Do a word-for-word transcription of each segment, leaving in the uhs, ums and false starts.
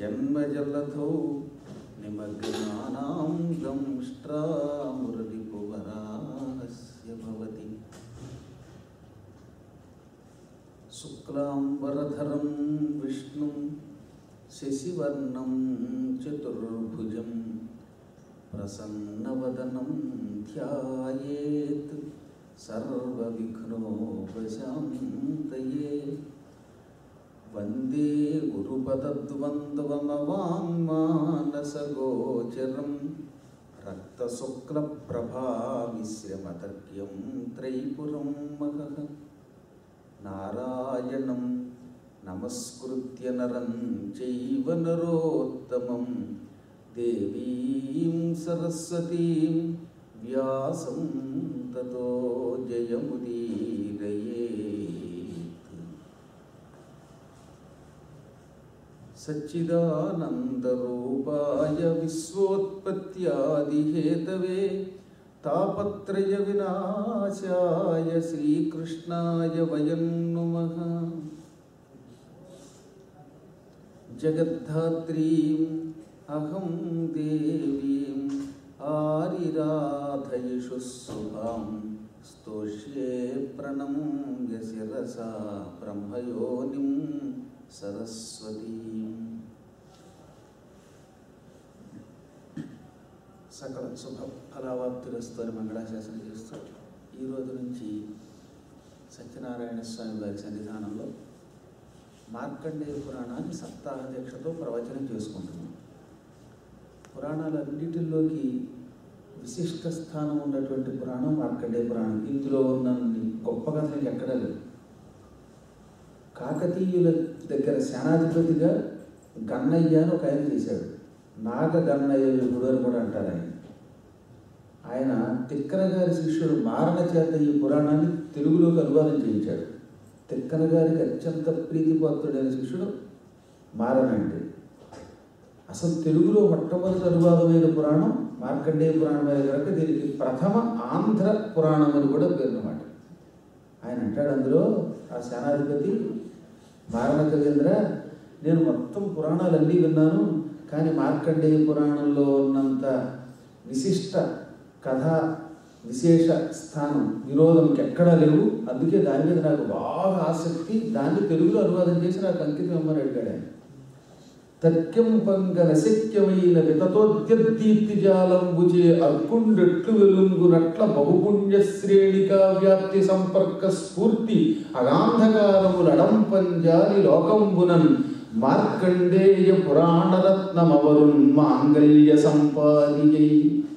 జన్మజలధౌ నిమగ్నానాం దంష్ట్రామురరిపువరాహస్య భవతి శుక్లాంబరధరం విష్ణుం శశివర్ణం చతుర్భుజం ప్రసన్నవదనం ధ్యాయేత్ సర్వవిఘ్నోపశాంతయే. వందే గురుపదద్వంద్వమవాంగ్మానసగోచరం రక్తశుక్లప్రభామిశ్రమతర్క్యం త్రైపురం మహః. నారాయణం నమస్కృత్య నరం చైవ నరోత్తమం దేవీం సరస్వతీం వ్యాసం తతో జయముదీరయేత్. సచ్చిదానందరూపాయ విశ్వోత్పత్యాదిహేతవే తాపత్రయ వినాశాయ శ్రీకృష్ణాయ వయం నమః. జగద్ధాత్రీం అహం దేవీం ఆరిరాధయిషు శుభాం స్తోష్యే ప్రణమ్య శిరసా బ్రహ్మయోనిం సరస్వతీం. సకల శుభ ఫలావాప్తిరస్తోని మంగళాశాసనం చేస్తూ ఈరోజు నుంచి సత్యనారాయణ స్వామి వారి సన్నిధానంలో మార్కండేయ పురాణాన్ని సప్తాహ దీక్షతో ప్రవచనం చేసుకుంటున్నాం. పురాణాలన్నిటిలోకి విశిష్ట స్థానం ఉన్నటువంటి పురాణం మార్కండేయ పురాణం. ఇందులో ఉన్న గొప్ప కథలకు ఎక్కడా లేదు. కాకతీయుల దగ్గర సేనాధిపతిగా గన్నయ్య అని ఒక ఆయన చేశాడు. నాగ గన్నయ్య విభుడు అని కూడా అంటారు ఆయన. ఆయన తిక్కన గారి శిష్యుడు మారణ చేత ఈ పురాణాన్ని తెలుగులోకి అనువాదం చేయించాడు. తిక్కన గారికి అత్యంత ప్రీతిపాత్రుడైన శిష్యుడు మారణ అంటే. అసలు తెలుగులో మొట్టమొదటి అనువాదమైన పురాణం మార్కండేయ పురాణమైన కనుక దీనికి ప్రథమ ఆంధ్ర పురాణం అని కూడా పేరున్నమాట. ఆయన అంటాడు అందులో ఆ సేనాధిపతి మారణ గజేంద్ర, నేను మొత్తం పురాణాలన్నీ విన్నాను, కానీ మార్కండేయ పురాణంలో ఉన్నంత విశిష్ట కథ విశేష స్థానం వినోదంకి ఎక్కడా లేవు. అందుకే దాని మీద నాకు బాగా ఆసక్తి, దాన్ని తెలుగులో అనువాదం చేసి నాకు అంకితం ఇమ్మని అడిగాడు ఆయన. తథ్యం పంగనశక్యమైన వితతోద్యద్దీప్తి జాలంబుచే అర్కుండెట్లు వెలుంగునట్ల బహుపుణ్య శ్రేణికా వ్యాప్తి సంపర్క స్ఫూర్తి అగాంధకారములడంపంజాలి లోకంబునన్ మార్కండేయ పురాణరత్నమవరున్ మాంగళ్య సంపాదియై.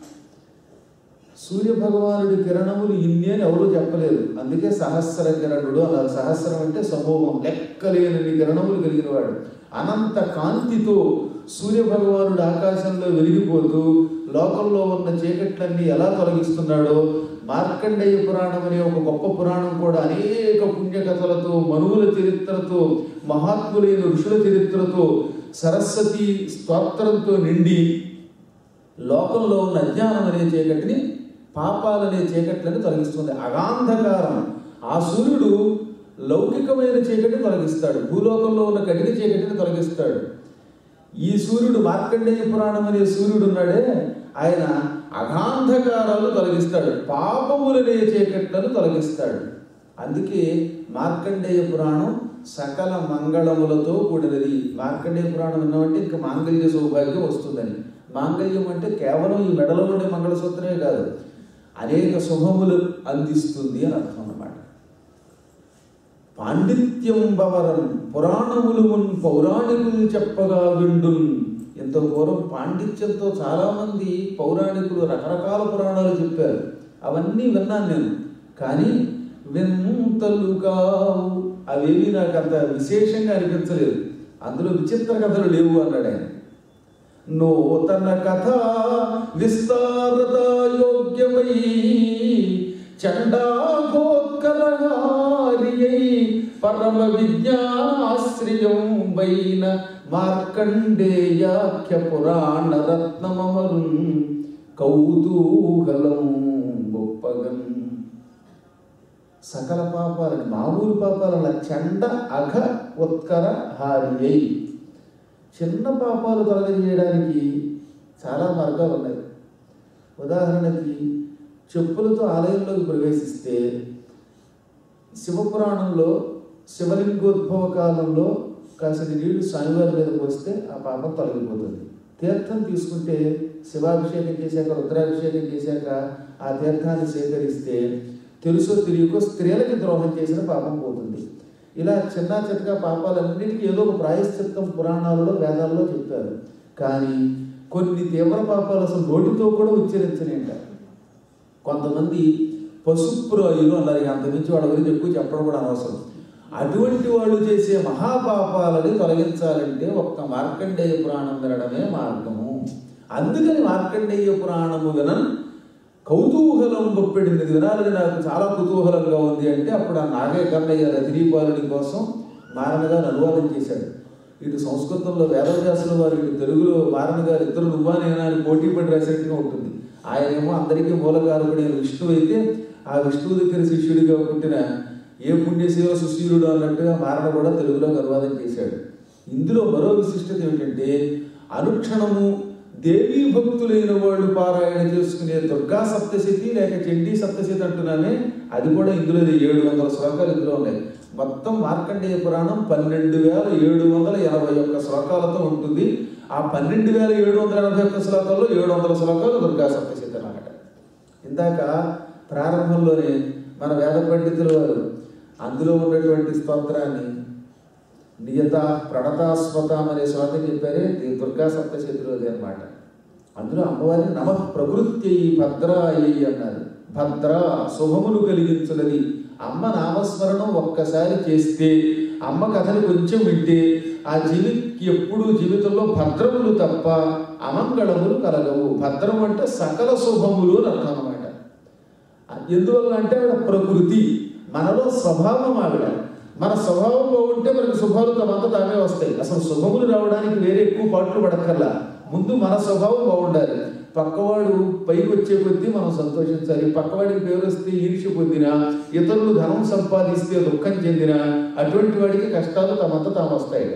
సూర్యభగవానుడి కిరణములు ఇన్ని అని ఎవరూ చెప్పలేదు, అందుకే సహస్ర కిరణుడు అన్నారు. సహస్రం అంటే సమూహం, లెక్కలేని కిరణములు కలిగిన వాడు. అనంత కాంతితో సూర్యభగవానుడు ఆకాశంలో వెలిగిపోతూ లోకంలో ఉన్న చీకట్లన్నీ ఎలా తొలగిస్తున్నాడో మార్కండేయ పురాణం అనే ఒక గొప్ప పురాణం కూడా అనేక పుణ్యకథలతో, మనువుల చరిత్రతో, మహాత్ములైన ఋషుల చరిత్రతో, సరస్వతి స్తోత్రంతో నిండి లోకంలో ఉన్న అజ్ఞానం అనే చీకటిని, పాపాలనే చీకట్లని తొలగిస్తుంది. అగాంధకారం, ఆ సూర్యుడు లౌకికమైన చీకటిని తొలగిస్తాడు, భూలోకంలో ఉన్న కఠిన చీకటిని తొలగిస్తాడు. ఈ సూర్యుడు మార్కండేయ పురాణం అనే సూర్యుడు ఉన్నాడే, ఆయన అగాంధకారాలను తొలగిస్తాడు, పాపములనే చీకట్లను తొలగిస్తాడు. అందుకే మార్కండేయ పురాణం సకల మంగళములతో కూడినది. మార్కండేయ పురాణం విన్నామంటే ఇంకా మాంగళ్య సౌభాగ్యం వస్తుందని. మాంగళ్యం అంటే కేవలం ఈ మెడలో ఉండే మంగళసూత్రమే కాదు, అనేక శుభములు అందిస్తుంది అని అర్థం అన్నమాట. పాండిత్యం బవరం పురాణములు మున్ పౌరాణికులు చెప్పగా విండున్. ఎంతో పూర్వం పాండిత్యంతో చాలామంది పౌరాణికులు రకరకాల పురాణాలు చెప్పారు, అవన్నీ విన్నాను నేను. కానీ వింతలు కావు, అవేవి నాకు అంత విశేషంగా అనిపించలేదు. అందులో విచిత్ర కథలు లేవు అన్నాడు ఆయన. నూతన కథ విస్తారతాయోగ్యమై చండాగోత్కరహారియై పరమ విజ్ఞానాశ్రయం వైన మార్కండేయాఖ్య పురాణ రత్నమరున్ కౌతూహలం గొప్పగం. సకల పాపాలను, మామూలు పాపాలను చండ అఘ ఉత్కర హారియై, చిన్న పాపాలు తొలగించేయడానికి చాలా మార్గాలు ఉన్నాయి. ఉదాహరణకి చెప్పులతో ఆలయంలోకి ప్రవేశిస్తే శివపురాణంలో శివలింగోద్భవ కాలంలో కాసిన నీళ్లు స్వామివారి మీద పోస్తే ఆ పాపం తొలగిపోతుంది. తీర్థం తీసుకుంటే శివాభిషేకం చేశాక రుద్రాభిషేకం చేశాక ఆ తీర్థాన్ని సేకరిస్తే తెలుసో తెలియకో స్త్రీలకి ద్రోహం చేసిన పాపం పోతుంది. ఇలా చిన్న చిన్నగా పాపాలన్నిటికీ ఏదో ఒక ప్రాయశ్చిత్తం పురాణాలలో వేదాల్లో చెప్పారు. కానీ కొన్ని తీవ్ర పాపాలు అసలు నోటితో కూడా ఉచ్చరించలేంట. కొంతమంది పశుప్రాయులు అన్నారు, అంతమించి వాళ్ళ గురించి ఎక్కువ చెప్పడం కూడా అనవసరం. అటువంటి వాళ్ళు చేసే మహాపాపాలని తొలగించాలంటే ఒక్క మార్కండేయ పురాణం వినడమే మార్గము. అందుకని మార్కండేయ పురాణము వినన్ కౌతూహలం గొప్పెడింది వినాలని నాకు చాలా కుతూహలంగా ఉంది అంటే అప్పుడు ఆ నాగే కన్నయ్య రజనీపాలుని కోసం మారణగారు అనువాదం చేశాడు. ఇటు సంస్కృతంలో వేదవ్యాసుల వారు, ఇటు తెలుగులో మారణ గారు ఇద్దరు నువ్వా నేనా అని పోటీ పడి రాసినట్టుగా ఉంటుంది. ఆయనేమో అందరికీ మూలకారకుడైన విష్ణువు అయితే ఆ విష్ణువు దగ్గర శిష్యుడిగా పుట్టిన ఏ పుణ్యశీల సుశీలుడు అన్నట్టుగా మారణ కూడా తెలుగులో అనువాదం చేశాడు. ఇందులో మరో విశిష్టత ఏమిటంటే అనుక్షణము దేవీ భక్తులైన వాళ్ళు పారాయణ చేసుకునే దుర్గా సప్తశతి లేక చండీ సప్తశతి అంటున్నామే, అది కూడా ఇందులో ఏడు వందల శ్లోకాలు ఇందులో ఉన్నాయి. మొత్తం మార్కండేయ పురాణం పన్నెండు వేల ఏడు వందల ఎనభై ఒక్క శ్లోకాలతో ఉంటుంది. ఆ పన్నెండు వేల ఏడు వందల ఎనభై ఒక్క శ్లోకాల్లో ఏడు వందల శ్లోకాలు దుర్గా సప్తశతి అన్నమాట. ఇందాక ప్రారంభంలోనే మన వేద పండితుల వారు అందులో ఉన్నటువంటి స్తోత్రాన్ని నియత ప్రణతాస్వతం అనే శ్లోకం చెప్పారే, దుర్గా సప్తశతిలోది అనమాట. అందులో అమ్మవారిని నమ ప్రకృత్యై భద్రాయై అన్నారు. భద్ర శుభములు కలిగించున్నది. అమ్మ నామస్మరణం ఒక్కసారి చేస్తే, అమ్మ కథని కొంచెం వింటే ఆ జీవికి ఎప్పుడు జీవితంలో భద్రములు తప్ప అమంగళములు కలగవు. భద్రం అంటే సకల శుభములు అని అర్థం అన్నమాట. ఎందువల్ల అంటే ఆవిడ ప్రకృతి, మనలో స్వభావం ఆవిడ. మన స్వభావం బాగుంటే మనకి శుభాలు తమంతా తామే వస్తాయి. అసలు శుభములు రావడానికి వేరే ఎక్కువ పాటలు పడక్కర్లా, ముందు మన స్వభావం బాగుండాలి. పక్కవాడు పైకి వచ్చే కొద్దీ మనం సంతోషించాలి. పక్కవాడికి పేరు వస్తే ఈర్ష్య పొందినా, ఇతరులు ధనం సంపాదిస్తే దుఃఖం చెందినా అటువంటి వాడికి కష్టాలు తమంతా తాము వస్తాయి.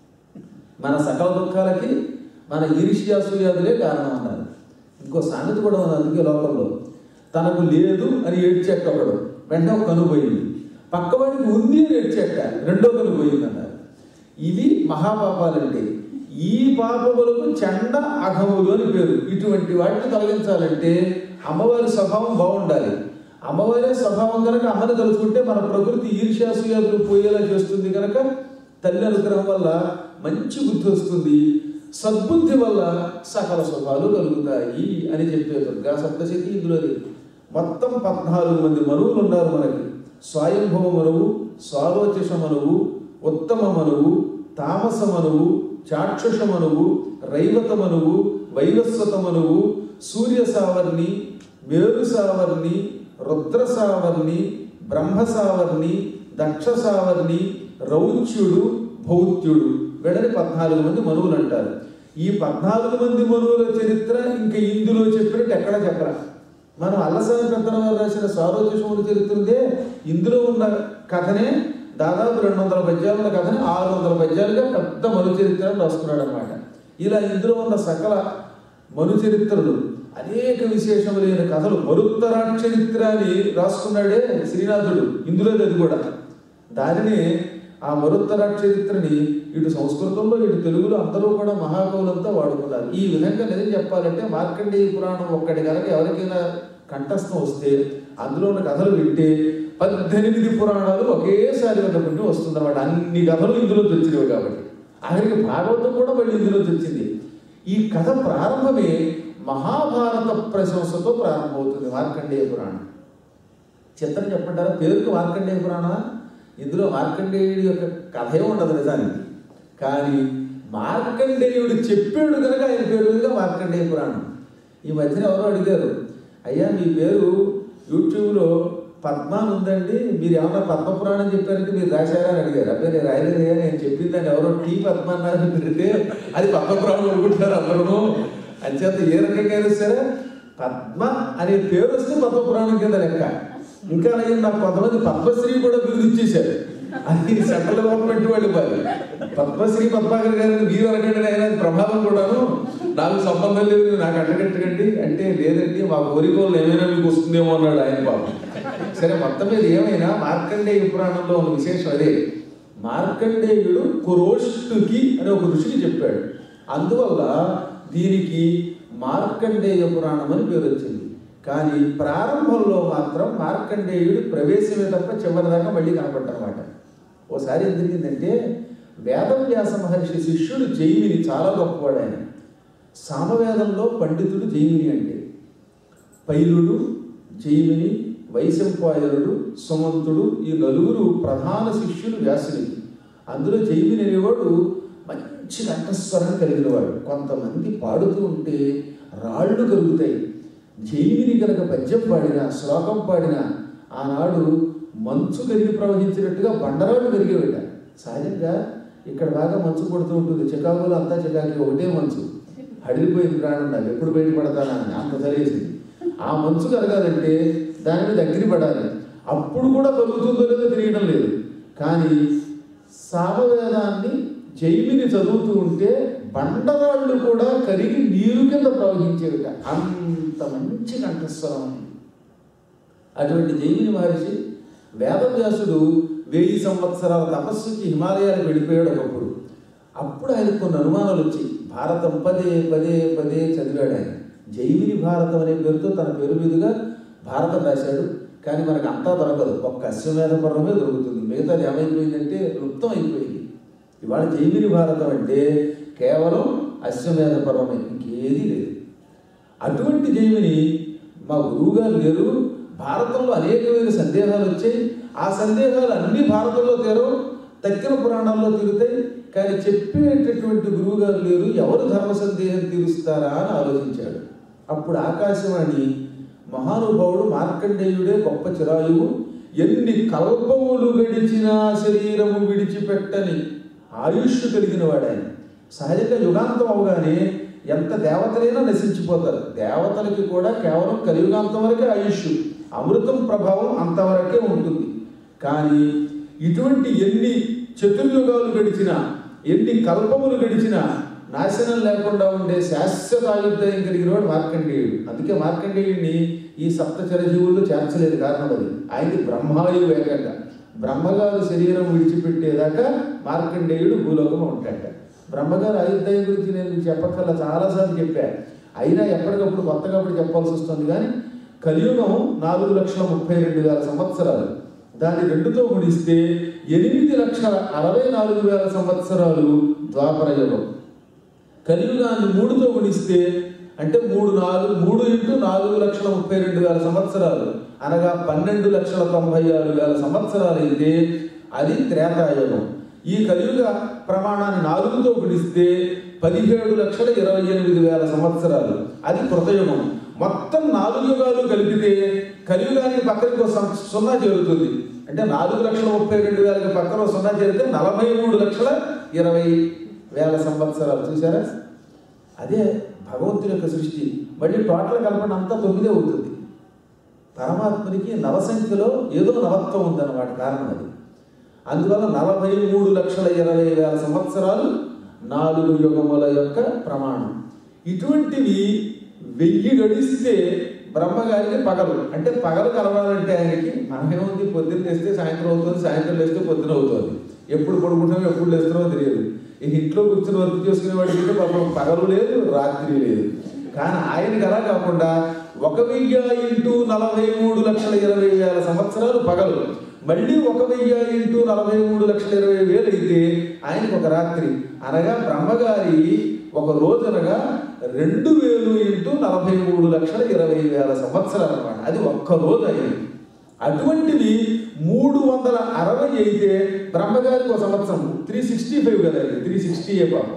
మన సకల దుఃఖాలకి మన ఈర్ష్యాసూయాదులే కారణం అన్నారు. ఇంకో సామెత కూడా ఉంది అందుకే లోకంలో, తనకు లేదు అని ఏడ్చేట ఒకడు వెంటనే ఒక కను పోయింది, పక్కవాడికి ఉంది అని ఏడ్చేట రెండో కను పోయింది అన్నారు. ఇవి మహాపాపాలంటే. ఈ పాపములకు చండ అఘములు అని పేరు. ఇటువంటి వాటిని తొలగించాలంటే అమ్మవారి స్వభావం బాగుండాలి. అమ్మవారే స్వభావం కనుక అమ్మని తలుచుకుంటే మన ప్రకృతి ఈర్ష్యాసూయాదులు పోయేలా చేస్తుంది. కనుక తల్లి అనుగ్రహం వల్ల మంచి బుద్ధి వస్తుంది, సద్బుద్ధి వల్ల సకల శుభాలు కలుగుతాయి అని చెప్పే దుర్గా సప్తశతి ఇందులోది. మొత్తం పద్నాలుగు మంది మనువులు ఉన్నారు మనకి. స్వయంభవ మనువు, స్వాలోచష మనువు, ఉత్తమ మనువు, తామస మనువు, చాక్షుష మనువు, రైవత మనువు, వైవస్వత మనువు, సూర్య సావర్ణి, మేరు సావర్ణి, రుద్ర సావర్ణి, బ్రహ్మ సావర్ణి, దక్ష సావర్ణి, రౌచ్యుడు, భౌత్యుడు, వీళ్ళని పద్నాలుగు మంది మనువులు అంటారు. ఈ పద్నాలుగు మంది మనువుల చరిత్ర ఇంకా ఇందులో చెప్పినట్టు ఎక్కడ చెప్పరా. మనం అల్లసాని పెద్దవారు రాసిన సారోచషముల చరిత్ర ఉందే, ఇందులో ఉన్న కథనే దాదాపు రెండు వందల పద్యాల కథని ఆరు వందల పద్యాలుగా పెద్ద మను చరిత్రను రాసుకున్నాడు అనమాట. ఇలా ఇందులో ఉన్న సకల మను చరిత్రలు అనేక విశేషములైన కథలు, మరుత్తరాట్ చరిత్ర అని రాసుకున్నాడే శ్రీనాథుడు, ఇందులో అది కూడా. దానిని ఆ మరుత్తరాట్ చరిత్రని ఇటు సంస్కృతంలో ఇటు తెలుగులో అందరూ కూడా మహాకవులంతా వాడుకున్నారు. ఈ విధంగా నిజం చెప్పాలంటే మార్కండేయ పురాణం ఒక్కటి కనుక ఎవరికైనా కంఠస్థం వస్తే అందులో ఉన్న కథలు వింటే పద్దెనిమిది పురాణాలు ఒకేసారి విన్నప్పుడు వస్తుందన్నమాట. అన్ని కథలు ఇందులో తెచ్చినవి కాబట్టి. ఆఖరికి భాగవతం కూడా మళ్ళీ ఇందులో తెచ్చింది. ఈ కథ ప్రారంభమే మహాభారత ప్రశంసతో ప్రారంభమవుతుంది మార్కండేయ పురాణం. చిత్రం చెప్పంటారా, పేరుకు మార్కండేయ పురాణం. ఇందులో మార్కండేయుడి యొక్క కథే ఉండదు నిజానికి, కానీ మార్కండేయుడు చెప్పాడు కనుక ఆయన పేరు మీద మార్కండేయ పురాణం. ఈ మధ్యన ఎవరో అడిగారు, అయ్యా మీ పేరు యూట్యూబ్లో పద్మ ఉందండి, మీరు ఏమన్నా పద్మపురాణం చెప్పారంటే మీరు రాశారా అని అడిగారు. అబ్బాయి నేను రాయలేదయ్యా, నేను చెప్పిందని ఎవరో టీ పద్మ అన్నారని పెడితే అది పద్మపురాణం అనుకుంటారు అందరూ. అంచేత ఏ రకంగా సరే పద్మ అనే పేరు వస్తే పద్మపురాణం కింద లెక్క. ఇంకా నాకు కొంతమంది పద్మశ్రీ కూడా బిరుదు ఇచ్చేశారు. అది సెంట్రల్ గవర్నమెంట్ వాళ్ళు ఇవ్వాలి. పద్మశ్రీ పద్మాకర్ గారిని మీరు అనకండి అయినా ప్రభావం కూడాను నాకు సంబంధం లేదు, నాకు అడ్డగట్టకండి అంటే లేదండి మా కోరికలు ఏమైనా మీకు వస్తుందేమో అన్నాడు ఆయన పాపం. సరే మొత్తం మీద ఏమైనా మార్కండేయ పురాణంలో ఉన్న విశేషం అదే. మార్కండేయుడు కురోష్టుకి అని ఒక ఋషికి చెప్పాడు. అందువల్ల దీనికి మార్కండేయ పురాణం అని పేరు వచ్చింది. కానీ ప్రారంభంలో మాత్రం మార్కండేయుడు ప్రవేశమే తప్ప చివరిదాకా మళ్ళీ కనపడ్డనమాట. ఓసారి ఏం జరిగిందంటే వేదవ్యాస మహర్షి శిష్యుడు జైమిని చాలా గొప్పవాడు. ఆయన సామవేదంలో పండితుడు జైమిని అంటే. పైలుడు, జైమిని, వైశంపాయనుడు, సుమంతుడు ఈ నలుగురు ప్రధాన శిష్యులు వ్యాసుడికి. అందులో జైమిని అనేవాడు మంచి కంఠస్వరం కలిగినవాడు. కొంతమంది పాడుతూ ఉంటే రాళ్ళు కలుగుతాయి. జైమిని కనుక పద్యం పాడినా శ్లోకం పాడినా ఆనాడు మంచు కరిగి ప్రవహించినట్టుగా బండరాళ్ళు కరిగేవిట. సహజంగా ఇక్కడ బాగా మంచు పడుతూ ఉంటుంది. చికాగోలో అంతా చికాకి ఒకటే మంచు. అడిగిపోయింది ప్రాణం నాకు ఎప్పుడు బయటపడతానని అంత సరేసింది. ఆ మంచు కరగాలంటే దాని మీద అగ్ని పడాలి. అప్పుడు కూడా కలుగుతుందో లేదో తెలియడం లేదు. కానీ సామవేదాన్ని జైమిని చదువుతూ ఉంటే బండరాళ్ళు కూడా కరిగి నీరు కింద ప్రవహించేవిట. అంత మంచి కంఠస్వరం. అటువంటి జైమిని మహర్షి వేదవ్యాసుడు వెయ్యి సంవత్సరాల తపస్సుకి హిమాలయాలకు వెళ్ళిపోయాడు ఒకప్పుడు. అప్పుడు ఆయనకు కొన్ని అనుమానాలు వచ్చి భారతం పదే పదే పదే చదివాడు. ఆయన జైమిని భారతం అనే పేరుతో తన పేరు మీదుగా భారతం రాశాడు. కానీ మనకు అంతా దొరకదు. ఒక్క అశ్వమేధ పర్వమే దొరుకుతుంది. మిగతాది ఏమైపోయిందంటే లుప్తం అయిపోయింది. ఇవాళ జైమిని భారతం అంటే కేవలం అశ్వమేధ పర్వమే, ఇంకేదీ లేదు. అటువంటి జైమిని మా గురువుగారు లేరు. భారతంలో అనేకమైన సందేహాలు వచ్చాయి. ఆ సందేహాలు అన్ని భారతంలో తీరవు, తక్కిన పురాణాల్లో తీరుతాయి. కానీ చెప్పేటటువంటి గురువుగారు లేరు. ఎవరు ధర్మ సందేహం తీరుస్తారా అని ఆలోచించాడు. అప్పుడు ఆకాశవాణి మహానుభావుడు మార్కండేయుడే గొప్ప చిరాయువు. ఎన్ని కల్పములు గడిచినా శరీరము విడిచిపెట్టని ఆయుష్ కలిగిన వాడు ఆయన. సహజంగా యుగాంతం అవగానే ఎంత దేవతలైనా నశించిపోతారు. దేవతలకి కూడా కేవలం కలియుగాంతం వరకే ఆయుష్, అమృతం ప్రభావం అంతవరకే ఉంటుంది. కానీ ఇటువంటి ఎన్ని చతుర్యుగాలు గడిచినా ఎన్ని కల్పములు గడిచినా నాశనం లేకుండా ఉండే శాశ్వత ఆయుర్దాయం కలిగిన వాడు మార్కండేయుడు. అందుకే మార్కండేయుడిని ఈ సప్త చిరజీవుల్లో చేర్చలేదు. కారణం అది ఆయనకి బ్రహ్మాయువు ఏకంగా. బ్రహ్మగారు శరీరం విడిచిపెట్టేదాకా మార్కండేయుడు భూలోకంలో ఉంటాడట. బ్రహ్మగారు ఆయుర్దాయం గురించి నేను మీకు చెప్పక్కర్లా, చాలాసార్లు చెప్పాను. అయినా ఎప్పటికప్పుడు కొత్తగా చెప్పాల్సి వస్తుంది. కానీ కలియుగం నాలుగు లక్షల ముప్పై రెండు వేల సంవత్సరాలు. దాన్ని రెండుతో గుణిస్తే ఎనిమిది లక్షల అరవై నాలుగు వేల సంవత్సరాలు ద్వాపర యుగం. కలియుగాన్ని మూడుతో గుణిస్తే అంటే మూడు నాలుగు మూడు ఇంటూ నాలుగు లక్షల ముప్పై రెండు వేల సంవత్సరాలు అనగా పన్నెండు లక్షల తొంభై ఆరు వేల సంవత్సరాలు అయితే అది త్రేతాయుగం. ఈ కలియుగ ప్రమాణాన్ని నాలుగుతో గుణిస్తే పదిహేడు లక్షల ఇరవై ఎనిమిది వేల సంవత్సరాలు అది కృతయుగం. మొత్తం నాలుగు యుగాలు కలిపితే కలియుగానికి పక్కన సున్నా చేరుతుంది. అంటే నాలుగు లక్షల ముప్పై రెండు వేలకి పక్కన సున్నా చేరితే నలభై మూడు లక్షల ఇరవై వేల సంవత్సరాలు. చూసారా? అదే భగవంతుని యొక్క సృష్టి. మళ్ళీ టోటల్ కలపడం అంతా తొమ్మిదే అవుతుంది. పరమాత్మనికి నవసంఖ్యలో ఏదో నవత్వం ఉందన్నమాట. కారణం అది. అందువల్ల నలభై మూడు లక్షల ఇరవై వేల సంవత్సరాలు నాలుగు యుగముల యొక్క ప్రమాణం. ఇటువంటివి వెయ్యి గడిస్తే బ్రహ్మగారికి పగలు అంటే పగలు కలవాలంటే ఆయనకి మనమేముంది, పొద్దున్న లేస్తే సాయంత్రం అవుతుంది, సాయంత్రం లేస్తే పొద్దున అవుతుంది. ఎప్పుడు పడుకుంటామో ఎప్పుడు లేస్తున్నామో తెలియదు. ఈ ఇంట్లో కూర్చుని వర్క్ చేసుకునే వాడికి పాపం పగలు లేదు, రాత్రి లేదు. కానీ ఆయనకి అలా కాకుండా ఒక వెయ్యి ఇంటూ నలభై మూడు లక్షల ఇరవై వేల సంవత్సరాలు పగలు, మళ్ళీ ఒక వెయ్యి ఇంటూ నలభై మూడు లక్షల ఇరవై వేలు అయితే ఆయనకు ఒక రాత్రి. అనగా బ్రహ్మగారి ఒక రోజునగా రెండు వేలు ఇంటూ నలభై మూడు లక్షల ఇరవై వేల సంవత్సరాలు అన్నమాట. అది ఒక్క రోజు అయింది. అటువంటివి మూడు వందల అరవై అయితే బ్రహ్మగారికి ఒక సంవత్సరం త్రీ సిక్స్టీ ఫైవ్ కదా, త్రీ సిక్స్టీ ఏ పాపం.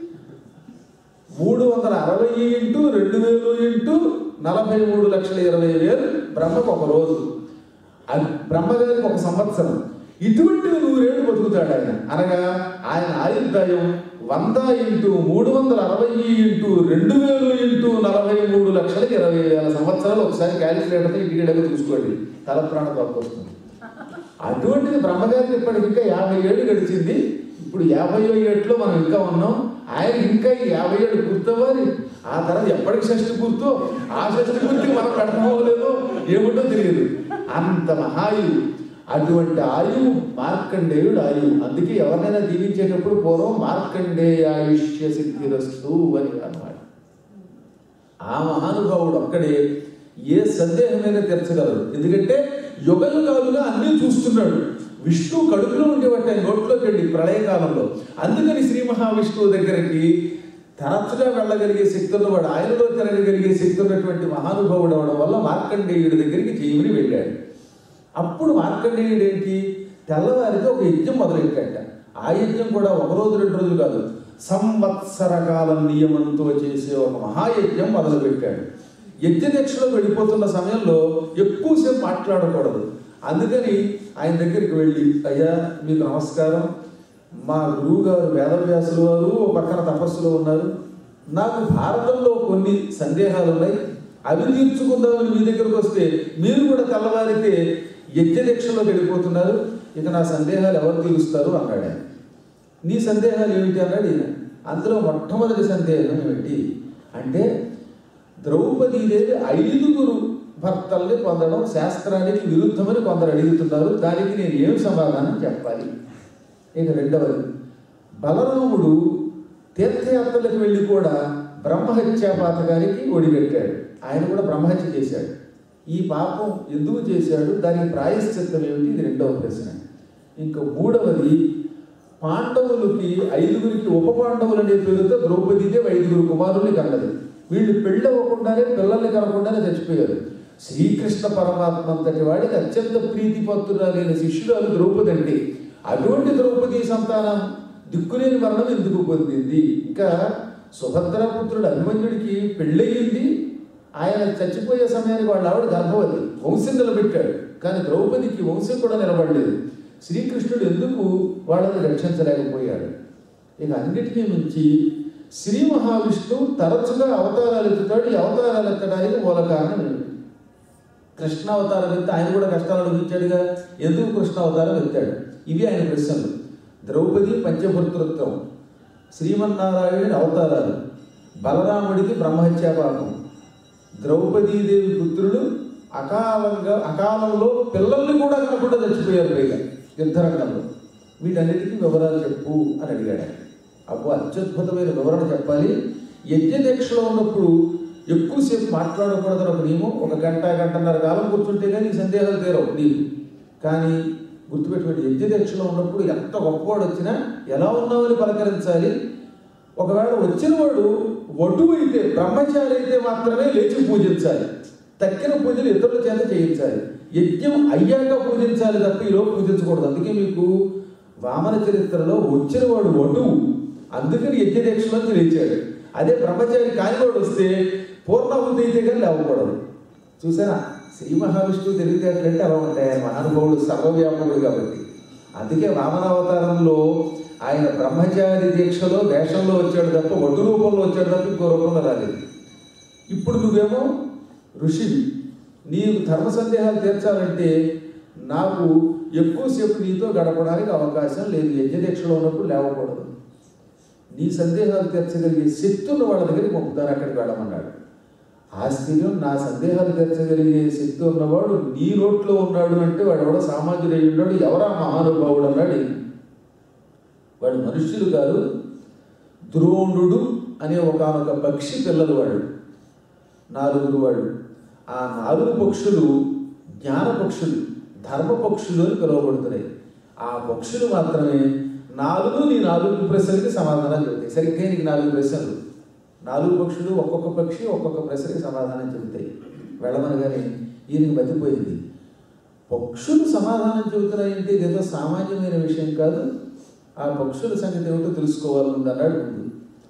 మూడు వందల అరవై ఇంటూ రెండు వేలు ఇంటూ నలభై మూడు లక్షల ఇరవై వేలు బ్రహ్మకు ఒక రోజు, బ్రహ్మగారికి ఒక సంవత్సరం. ఇటువంటివి నూరేళ్ళు బతుకుతాడు ఆయన. అనగా ఆయన ఆయుర్దాయం వంద ఇంటూ మూడు వందల అరవై ఇంటూ రెండు వేలు ఇంటూ నలభై మూడు లక్షల ఇరవై వేల సంవత్సరాలు. ఒకసారి క్యాలిక్యులేటర్తో ఇంటికి చూసుకోండి, తల ప్రాణ తక్కువ వస్తుంది. అటువంటిది బ్రహ్మగారికి ఇప్పటికి ఇంకా యాభై ఏళ్ళు గడిచింది. ఇప్పుడు యాభైయో ఏట్లో మనం ఇంకా ఉన్నాం. ఆయన ఇంకా ఈ యాభై ఏళ్ళు పూర్తవ్వాలి. ఆ తర్వాత ఎప్పటికి షష్టి పూర్తో ఆ షష్టి పూర్తి మనం పెట్టమోలేదో ఏమిటో తెలియదు. అంత మహాయువు. అటువంటి ఆయువు మార్కండేయుడు ఆయువు. అందుకే ఎవరినైనా దీవించేటప్పుడు పూర్వం మార్కండేయాయుష్య సిద్ధిరస్తు అని అన్నమాట. ఆ మహానుభావుడు ఒక్కడే ఏ సందేహమైనా తీర్చగలరు. ఎందుకంటే యుగయుగాలుగా అన్నీ చూస్తున్నాడు. విష్ణువు కడుపులో ఉండేవాటి ఆయన నోట్లోకి వెళ్ళి ప్రళయకాలంలో. అందుకని శ్రీ మహావిష్ణువు దగ్గరికి తరచుగా వెళ్ళగలిగే శక్తి ఉన్నవాడు, ఆయనలో తిరగగలిగే శక్తి ఉన్నటువంటి మహానుభావుడు అవడం వల్ల మార్కండేయుడి దగ్గరికి జయముని వెళ్ళాడు. అప్పుడు మార్కండేయుడు ఏంటి, తెల్లవారితో ఒక యజ్ఞం మొదలెట్టాట. ఆ యజ్ఞం కూడా ఒక రోజు రెండు రోజులు కాదు, సంవత్సర కాలం నియమంతో చేసే ఒక మహాయజ్ఞం మొదలుపెట్టాడు. యజ్ఞదక్షిణకు వెళ్ళిపోతున్న సమయంలో ఎక్కువసేపు మాట్లాడకూడదు. అందుకని ఆయన దగ్గరికి వెళ్ళి, అయ్యా మీకు నమస్కారం, మా గురువు గారు వేదవ్యాసులు వారు పక్కన తపస్సులో ఉన్నారు, నాకు భారతంలో కొన్ని సందేహాలు ఉన్నాయి, అవి తీర్చుకుందామని మీ దగ్గరకు వస్తే మీరు కూడా తెల్లవారితే యజ్ఞదక్షిణలో వెళ్ళిపోతున్నారు, ఇక నా సందేహాలు ఎవరు తీరుస్తారు అన్నాడు ఆయన. నీ సందేహాలు ఏమిటి అన్నాడు ఈయన. అందులో మొట్టమొదటి సందేహం ఏమిటి అంటే, ద్రౌపదీదేవి ఐదుగురు భర్తల్ని పొందడం శాస్త్రానికి విరుద్ధమని కొందరు అడుగుతున్నారు, దానికి నేను ఏం సమాధానం చెప్పాలి. ఇక రెండవది, బలరాముడు తీర్థయాత్రలకు వెళ్ళి కూడా బ్రహ్మహత్యా పాతకానికి ఒడిగట్టాడు. ఆయన కూడా బ్రహ్మహత్య చేశాడు. ఈ పాపం ఎందుకు చేశాడు, దానికి ప్రాయశ్చిత్తం ఏమిటి, ఇది రెండవ ప్రశ్న. ఇంకా మూడవది, పాండవులకి ఐదుగురికి ఉప పాండవులు అనే పేరుతో ద్రౌపదీదేవి ఐదుగురు కుమారుల్ని కన్నది. వీళ్ళు పెళ్ళవ్వకుండానే పిల్లల్ని కనకుండానే చచ్చిపోయారు. శ్రీకృష్ణ పరమాత్మ అంతటి వాడికి అత్యంత ప్రీతిపత్రురాలైన శిష్యురాలు ద్రౌపది అండి. అటువంటి ద్రౌపదీ సంతానం దిక్కులేని మరణం ఎందుకు పొందింది. ఇంకా సుభద్రాపుత్రుడు అభిమన్యుడికి పెళ్ళయింది, ఆయన చచ్చిపోయే సమయానికి వాళ్ళ ఆవిడ గర్భవతి, వంశం నిలబెట్టాడు. కానీ ద్రౌపదికి వంశం కూడా నిలబడలేదు. శ్రీకృష్ణుడు ఎందుకు వాళ్ళని రక్షించలేకపోయాడు. ఇక అన్నిటికీ మించి శ్రీ మహావిష్ణువు తరచుగా అవతారాలు ఎత్తుతాడు. ఈ అవతారాలు ఎత్తడానికి మూల కారణం ఏమిటి? కృష్ణ అవతారం ఎత్తి ఆయన కూడా కష్టాలు అనుభవించాడుగా, ఎందుకు కృష్ణ అవతారం ఎత్తాడు? ఇవి ఆయన ప్రశ్నలు. ద్రౌపది పంచభర్తృత్వం, శ్రీమన్నారాయణుడి అవతారాలు, బలరాముడికి బ్రహ్మహత్యా పాపం, ద్రౌపదీదేవి పుత్రుడు అకాలంగా అకాలంలో పిల్లల్ని కూడా కనకుండా చచ్చిపోయారు పైగా యుద్ధరంగంలో. వీటన్నిటికీ వివరాలు చెప్పు అని అడిగాడు. అప్పుడు అత్యద్భుతమైన వివరణ చెప్పాలి. యజ్ఞదీక్షలో ఉన్నప్పుడు ఎక్కువసేపు మాట్లాడకూడదని ఒక నియమం. ఒక గంట గంటన్నర కాలం కూర్చుంటే కానీ సందేహాలు తీరవు నీకు. కానీ గుర్తుపెట్టుకోండి, యజ్ఞదీక్షలో ఉన్నప్పుడు ఎంత గొప్పవాడు వచ్చినా ఎలా ఉన్నామని పలకరించాలి. ఒకవేళ వచ్చిన వాడు వటువు అయితే, బ్రహ్మచారి అయితే మాత్రమే లేచి పూజించాలి. తక్కిన పూజలు ఇతరుల చేత చేయించాలి. యజ్ఞం అయ్యాక పూజించాలి తప్ప ఈరోజు పూజించకూడదు. అందుకే మీకు వామన చరిత్రలో వచ్చిన వాడు వటువు, అందుకని యజ్ఞదీక్షలోంచి లేచాడు. అదే బ్రహ్మచారి కానివాడు వస్తే పూర్ణాహుతి అయితే కానీ లేవకూడదు. చూసారా, శ్రీ మహావిష్ణువు తెలివితేటలంటే అలా ఉంటాయి. ఆయన మహానుభావుడు, సర్వవ్యాపకుడు కాబట్టి. అందుకే వామనావతారంలో ఆయన బ్రహ్మచారి దీక్షలో వేషంలో వచ్చాడు తప్ప వటు రూపంలో వచ్చాడు తప్ప ఇంకో రూపంలో రాలేదు. ఇప్పుడు నువ్వేమో ఋషివి, నీకు ధర్మ సందేహాలు తీర్చాలంటే నాకు ఎక్కువసేపు నీతో గడపడానికి అవకాశం లేదు. యజ్ఞదీక్షలో ఉన్నప్పుడు లేవకూడదు. నీ సందేహాలు తీర్చగలిగే శక్తి ఉన్న వాళ్ళ దగ్గరికి పంపుతారు, అక్కడికి వెళ్ళమన్నాడు. ఆశ్చర్యం, నా సందేహాలు తీర్చగలిగే శక్తి ఉన్నవాడు నీ నోట్లో ఉన్నాడు అంటే వాడు ఎవడో సామాన్యుడై ఉన్నాడు, ఎవరా మహానుభావుడు అన్నాడు. వాడు మనుష్యులు కాదు, ద్రోణుడు అనే ఒకనొక పక్షి పిల్లలు వాడు, నాలుగురు వాడు. ఆ నాలుగు పక్షులు జ్ఞాన పక్షులు, ధర్మ పక్షులు అని పిలువబడుతున్నాయి. ఆ పక్షులు మాత్రమే నాలుగు నీ నాలుగు ప్రశ్నలకి సమాధానం చెబుతాయి. సరిగ్గా నీకు నాలుగు ప్రశ్నలు, నాలుగు పక్షులు ఒక్కొక్క పక్షి ఒక్కొక్క ప్రశ్నకి సమాధానం చెబుతాయి. వెళ్ళమనగానే ఈయనకి బతిపోయింది. పక్షులు సమాధానం చెబుతున్నాయంటే ఇదేదో సామాన్యమైన విషయం కాదు, ఆ పక్షుల సంగతి ఏమిటో తెలుసుకోవాలని అన్నాడు ముందు.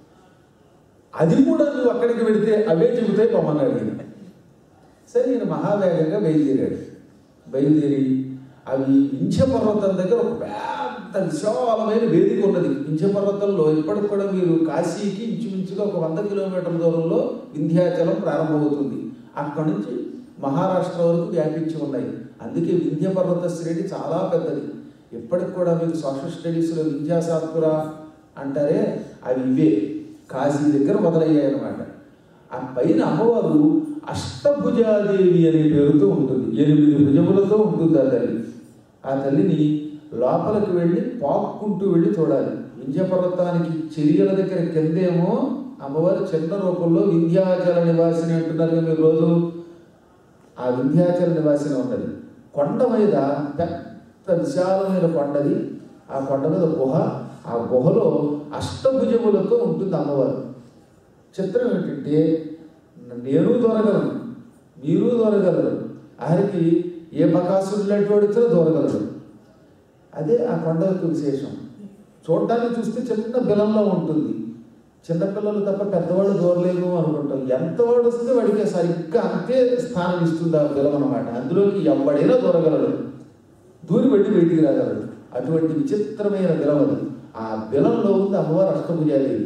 అది కూడా నువ్వు అక్కడికి వెళితే అవే చెబుతాయి పొమ్మన్నాడు ఈయన. సరే, ఈయన మహావేగంగా బయలుదేరాడు. బయలుదేరి అవి వింధ్యపర్వతం దగ్గర ఒక పెద్ద విశాలమైన వేదిక ఉన్నది. వింధ్యపర్వతంలో ఇప్పటికి కూడా మీరు కాశీకి ఇంచుమించుగా ఒక వంద కిలోమీటర్ల దూరంలో వింధ్యాచలం ప్రారంభమవుతుంది. అక్కడి నుంచి మహారాష్ట్ర వరకు వ్యాపించి ఉన్నాయి. అందుకే వింధ్య పర్వత శ్రేణి చాలా పెద్దది. ఇప్పటికి కూడా మీకు సోషల్ స్టడీస్లో వింధ్యాసాత్పుర అంటారే, అవి ఇవే కాశీ దగ్గర మొదలయ్యాయి అన్నమాట. ఆ పైన అమ్మవారు అష్టభుజాదేవి అనే పేరుతో ఉంటుంది. ఎనిమిది భుజములతో ఉంటుంది ఆ తల్లి. ఆ తల్లిని లోపలికి వెళ్ళి పాక్కుంటూ వెళ్ళి చూడాలి. వింధ్య పర్వతానికి చర్యల దగ్గర కిందేమో అమ్మవారు చిన్న రూపంలో వింధ్యాచల నివాసిని అంటున్నారు మీరు రోజు. ఆ వింధ్యాచల నివాసిని ఉన్నది. కొండ మీద పెద్ద విశాలమైన కొండది. ఆ కొండ మీద గుహ. ఆ గుహలో అష్టభుజములతో ఉంటుంది అమ్మవారు. చిత్రం ఏంటంటే నేను దొరగలను, మీరు దొరగలరు, ఆరికి ఏ బకాసుడు లాంటి వాడితో దొరగలరు. అదే ఆ కొండ యొక్క విశేషం. చూడడానికి చూస్తే చిన్న బిలంలో ఉంటుంది. చిన్నపిల్లలు తప్ప పెద్దవాళ్ళు దూరలేము అనుకుంటాం. ఎంతవాడు వస్తే వాడికి సరిగ్గా అంతే స్థానం ఇస్తుంది ఆ బిలం అన్నమాట. అందులోకి ఎవడైనా దూరగలడు, దూరి వెళ్ళి బయటికి రాగలడు. అటువంటి విచిత్రమైన బిలం అది. ఆ బిలంలో ఉంది అమ్మవారు అష్టభుజాదేవి.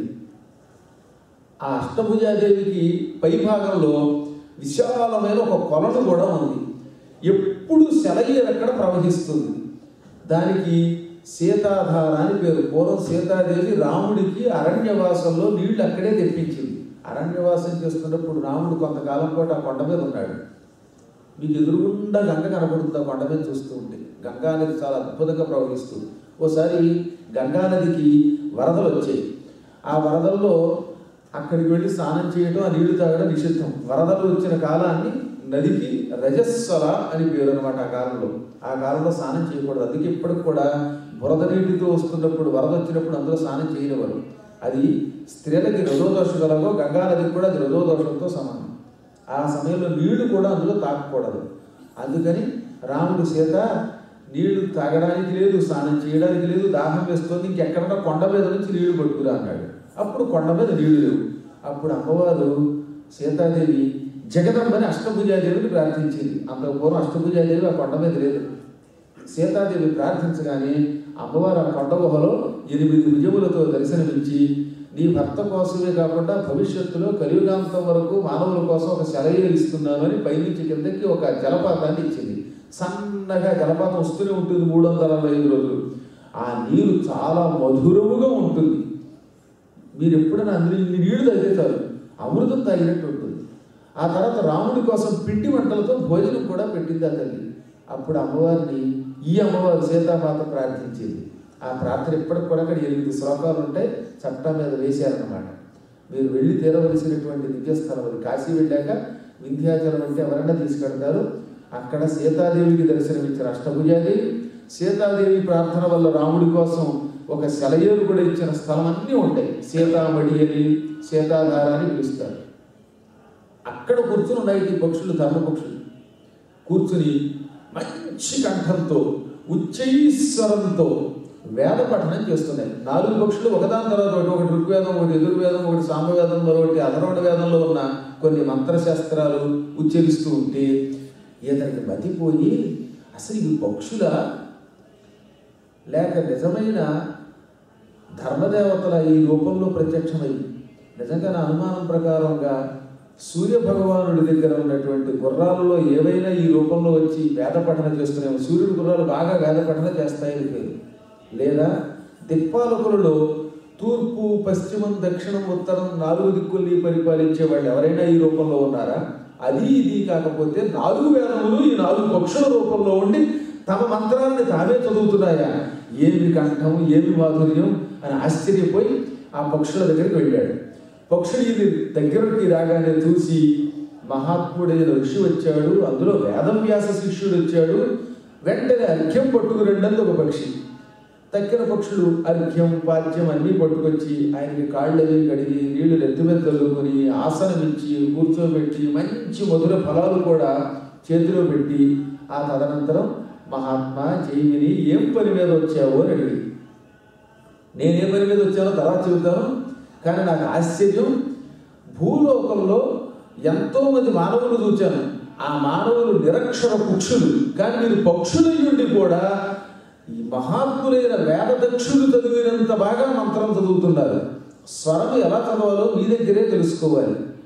ఆ అష్టభుజాదేవికి పై భాగంలో విశాలమైన ఒక కొలను కూడా ఉంది. ఎప్పుడు సెలయేరు అక్కడ ప్రవహిస్తుంది. దానికి సీతాధార అని పేరు. పూర్వం సీతాదేవి రాముడికి అరణ్యవాసంలో నీళ్లు అక్కడే తెప్పించింది. అరణ్యవాసం చేస్తున్నప్పుడు రాముడు కొంతకాలం పాటు ఆ కొండ మీద ఉన్నాడు. మీకు ఎదురుగుండా గంగ కనపడుతుంది ఆ కొండ మీద చూస్తూ ఉంటే. గంగా నది చాలా అద్భుతంగా ప్రవహిస్తుంది. ఓసారి గంగా నదికి వరదలు వచ్చాయి. ఆ వరదల్లో అక్కడికి వెళ్ళి స్నానం చేయడం, ఆ నీళ్లు తాగడం నిషిద్ధం. వరదలు వచ్చిన కాలాన్ని నదికి రజస్వల అని పేరు అనమాట. ఆ కాలంలో ఆ కాలంలో స్నానం చేయకూడదు. అందుకే ఇప్పటికి కూడా బురద నీటితో వస్తున్నప్పుడు వరద వచ్చినప్పుడు అందులో స్నానం చేయనివ్వరు. అది స్త్రీలకి రజోదోషం కలగో, గంగా నదికి కూడా అది రజోదోషంతో సమానం. ఆ సమయంలో నీళ్లు కూడా అందులో తాగకూడదు. అందుకని రాముడు సీత నీళ్లు తాగడానికి లేదు, స్నానం చేయడానికి లేదు, దాహం వేస్తుంది, ఇంకెక్కడన్నా కొండ మీద నుంచి నీళ్లు పట్టుకురా అన్నాడు. అప్పుడు కొండ మీద నీళ్లు లేవు. అప్పుడు అమ్మవారు సీతాదేవి జగదంబని అష్టభుజాదేవిని ప్రార్థించింది. అంతకు పూర్వం అష్టభుజాదేవి ఆ కొండ మీద లేదు. సీతాదేవి ప్రార్థించగానే అమ్మవారు ఆ కొండ గుహలో ఎనిమిది భుజములతో దర్శనమిచ్చి, నీ భర్త కోసమే కాకుండా భవిష్యత్తులో కలియుగాంతం వరకు మానవుల కోసం ఒక సెలయేరు ఇస్తున్నాను అని పైనుంచి కిందకి ఒక జలపాతాన్ని ఇచ్చింది. సన్నగా జలపాతం వస్తూనే ఉంటుంది మూడు వందల అరవై ఐదు రోజులు. ఆ నీరు చాలా మధురముగా ఉంటుంది. మీరు ఎప్పుడైనా అందులో ఇన్ని నీళ్లు తాగేస్తారు, అమృతం తాగినట్టు ఉంటుంది. ఆ తర్వాత రాముడి కోసం పిండి వంటలతో భోజనం కూడా పెట్టింది ఆ తల్లి. అప్పుడు అమ్మవారిని ఈ అమ్మవారు సీతామాత ప్రార్థించింది. ఆ ప్రార్థన ఇప్పటికి కూడా అక్కడ ఎనిమిది శ్లోకాలు ఉంటాయి, చట్టా మీద వేశారన్నమాట. మీరు వెళ్ళి తీరవలసినటువంటి దివ్యస్థలం అది. కాశీ వెళ్ళాక వింధ్యాచలం అంటే ఎవరైనా తీసుకెడతారు. అక్కడ సీతాదేవికి దర్శనమిచ్చిన అష్టభుజాదేవి, సీతాదేవి ప్రార్థన వల్ల రాముడి కోసం ఒక సెలయేరు కూడా ఇచ్చిన స్థలం అన్నీ ఉంటాయి. సీతామడి అని, సీతాధార అని పిలుస్తారు. అక్కడ కూర్చుని ఉన్నాయి ఈ పక్షులు, ధర్మ పక్షులు. కూర్చుని మంచి కంఠంతో ఉచ్చైస్వరంతో వేద పఠనం చేస్తున్నాయి. నాలుగు పక్షులు ఒకదాని తర్వాత ఒకటి, ఒకటి ఋగ్వేదం, ఒకటి యజుర్వేదం, ఒకటి సామవేదం, మరొకటి అధర్వణ వేదంలో ఉన్న కొన్ని మంత్రశాస్త్రాలు ఉచ్చరిస్తూ ఉంటే ఇతనికి మతిపోయి అసలు ఈ పక్షుల లేక నిజమైన ధర్మదేవతల ఈ రూపంలో ప్రత్యక్షమై, నిజంగా నా అనుమానం ప్రకారంగా సూర్య భగవానుడి దగ్గర ఉన్నటువంటి గుర్రాలలో ఏవైనా ఈ రూపంలో వచ్చి వేద పఠన చేస్తున్నాయి. సూర్యుడి గుర్రాలు బాగా వేద పఠన చేస్తాయని పేరు. లేదా దిక్పాలకులలో తూర్పు, పశ్చిమం, దక్షిణం, ఉత్తరం నాలుగు దిక్కుల్ని పరిపాలించే వాళ్ళు ఎవరైనా ఈ రూపంలో ఉన్నారా? అది ఇది కాకపోతే నాలుగు వేదములు ఈ నాలుగు పక్షుల రూపంలో ఉండి తమ మంత్రాన్ని తామే చదువుతున్నాయా? ఏమి కంఠం, ఏమి మాధుర్యం అని ఆశ్చర్యపోయి ఆ పక్షుల దగ్గరికి వెళ్ళాడు. పక్షులు ఇది దగ్గరికి రాగానే చూసి, మహాత్ముడైన ఋషి వచ్చాడు, అందులో వేదవ్యాస శిష్యుడు వచ్చాడు, వెంటనే అర్ఘ్యం పట్టుకు రెండంది ఒక పక్షి. తక్కిన పక్షులు అర్ఘ్యం, పాద్యం అన్నీ పట్టుకొచ్చి ఆయనకి కాళ్ళవి కడిగి నీళ్లు నెత్తి మీద చల్లుకొని ఆసనం ఇచ్చి కూర్చోబెట్టి మంచి మధుర ఫలాలు కూడా చేతిలో పెట్టి, ఆ తదనంతరం మహాత్మా జైమిని ఏం పని మీద వచ్చావో అని అడిగి, నేనే పని మీద వచ్చానో తర్వాత చెబుతాను, కానీ నాకు ఆశ్చర్యం, భూలోకంలో ఎంతోమంది మానవులు చూచాను, ఆ మానవులు నిరక్షర పక్షులు, కానీ మీరు పక్షులయ్యుండి కూడా ఈ మహాత్ములైన వేదదక్షులు చదివినంత బాగా మంత్రం చదువుతున్నారు. స్వరం ఎలా చదవాలో మీ దగ్గరే తెలుసుకోవాలి.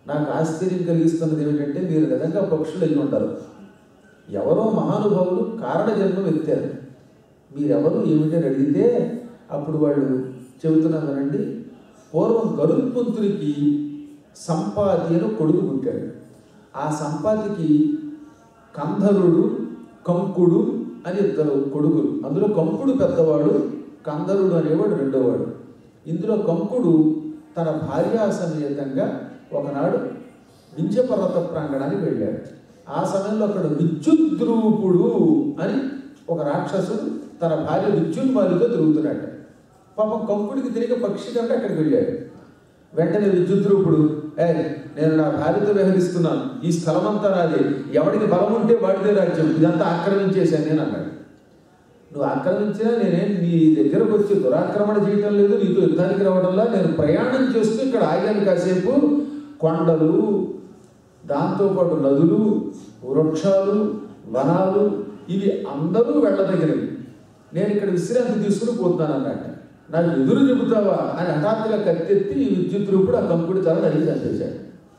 నాకు ఆశ్చర్యం కలిగిస్తున్నది ఏమిటంటే మీరు నిజంగా పక్షులు అయి ఉంటారు. ఎవరో మహానుభావులు కారణ జన్మం ఎత్తారు. మీరెవరు ఏమిటని అడిగితే అప్పుడు వాళ్ళు చెబుతున్నాను వినండి. పూర్వం గరుత్మంతుడికి సంపాతి అని కొడుకు పుట్టాడు. ఆ సంపాతికి కంధరుడు కంకుడు అని ఇద్దరు కొడుకులు. అందులో కంకుడు పెద్దవాడు, కంధరుడు అనేవాడు రెండోవాడు. ఇందులో కంకుడు తన భార్యా సమేతంగా ఒకనాడు వింధ్యపర్వత ప్రాంగణానికి వెళ్ళాడు. ఆ సమయంలో అక్కడ విద్యుద్రూపుడు అని ఒక రాక్షసుడు తన భార్య విద్యున్మాలితో తిరుగుతున్నాడు. పాపం కంకుడికి తిరిగి పక్షి కంటే అక్కడికి వెళ్ళాడు. వెంటనే విద్యుద్రూపుడు, ఏ నేను నా భార్యతో వ్యవహరిస్తున్నాను, ఈ స్థలమంతా నాది, ఎవడికి బలం ఉంటే వాడిదే రాజ్యం, ఇదంతా ఆక్రమించేశాను నేను అన్నాడు. నువ్వు ఆక్రమించినా నేనేం నీ దగ్గరకు వచ్చి దురాక్రమణ చేయటం లేదు, నీతో యుద్ధానికి రావడంలా, నేను ప్రయాణం చేస్తూ ఇక్కడ ఆగాను కాసేపు. కొండలు, దాంతోపాటు నదులు, వృక్షాలు, వనాలు ఇవి అందరూ వెళ్ళదగినవి. నేను ఇక్కడ విశ్రాంతి తీసుకుని పోతున్నాను అన్నట్టు. నాకు ఎదురు చెబుతావా అని హఠాత్తుగా కత్తెత్తి ఈ విద్యుత్ రూపుడు ఆ కంకుడి తల నడిచి చంపేశాడు.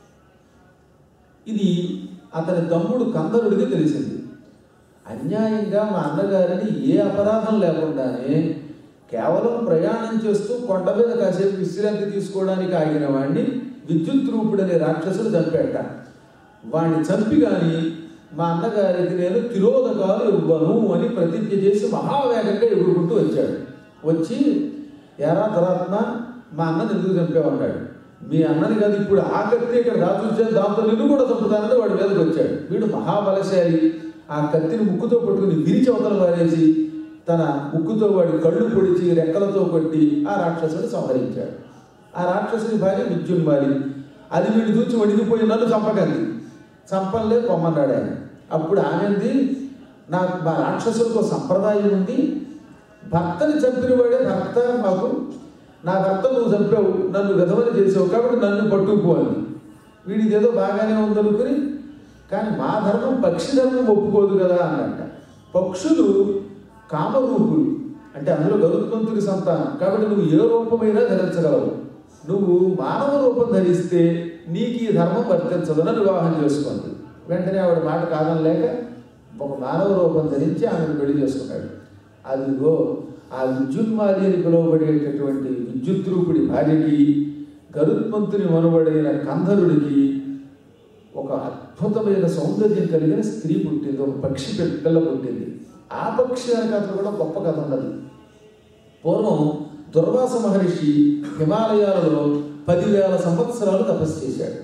ఇది అతని తమ్ముడు కందరుడికి తెలిసింది. అన్యాయంగా మా అన్నగారిని ఏ అపరాధం లేకుండానే కేవలం ప్రయాణం చేస్తూ కొండ మీద కాసేపు విశ్రాంతి తీసుకోవడానికి ఆగిన వాడిని విద్యుత్ రూపుడు అనే రాక్షసుడు చంపేట. వాడిని చంపి కానీ మా అన్నగారికి నేను తిరోధకాలు ఇవ్వను అని ప్రతిజ్ఞ చేసి మహావేగంగా ఎగురుకుంటూ వచ్చాడు. వచ్చి ఎరా దురాత్మ, మా అన్నని ఎందుకు చంపేవన్నాడు. మీ అన్నని కాదు, ఇప్పుడు ఆ కత్తి ఇక్కడ రాజుచ్చే దాంతో నిన్ను కూడా చంపుతానని వాడి మీదకి వచ్చాడు. వీడు మహాబలశాలి. ఆ కత్తిని ముక్కుతో పట్టుకుని విరిచి అవతల పారేసి తన ముక్కుతో వాడి కళ్ళు పొడిచి రెక్కలతో కొట్టి ఆ రాక్షసుని సంహరించాడు. ఆ రాక్షసుని భార్య విద్యున్మాలి. అది వీడు చూచి వణిగిపోయి నన్ను చంపకండి, చంపలే పొమ్మన్నాడు ఆయన. అప్పుడు ఆమెంది, నాకు మా రాక్షసులకు సంప్రదాయం ఉంది, భర్తని చంపిన వాడే భర్త మాకు, నా భర్త నువ్వు చంపావు, నన్ను విధవని చేసావు కాబట్టి నన్ను పట్టుకుపోవాలి. వీడిది ఏదో బాగానే ఉందనుకుని, కానీ మా ధర్మం పక్షి ధర్మం ఒప్పుకోదు కదా అన్నట్ట. పక్షులు కామరూపులు, అంటే అందులో గరుత్మంతుడి సంతానం కాబట్టి నువ్వు ఏ రూపమైనా ధరించగలవు. నువ్వు మానవ రూపం ధరిస్తే నీకు ఈ ధర్మం వర్తించదు, నన్ను వివాహం చేసుకోండి. వెంటనే ఆవిడ మాట కాదనలేక ఒక మానవ రూపం ధరించి ఆమెను పెళ్లి చేసుకున్నాడు. అదిగో ఆ విద్యున్మాలి అని పిలువబడేటటువంటి విద్యుద్రూపుడి భార్యకి గరుత్మంతుని మనుబడైన కంధరుడికి ఒక అద్భుతమైన సౌందర్యం కలిగిన స్త్రీ పుట్టింది, ఒక పక్షి పిల్ల పుట్టింది. ఆ పక్షి అనే కథ కూడా గొప్ప కథ ఉన్నది. పూర్వం దుర్వాస మహర్షి హిమాలయాలలో పదివేల సంవత్సరాలు తపస్సు చేశాడు.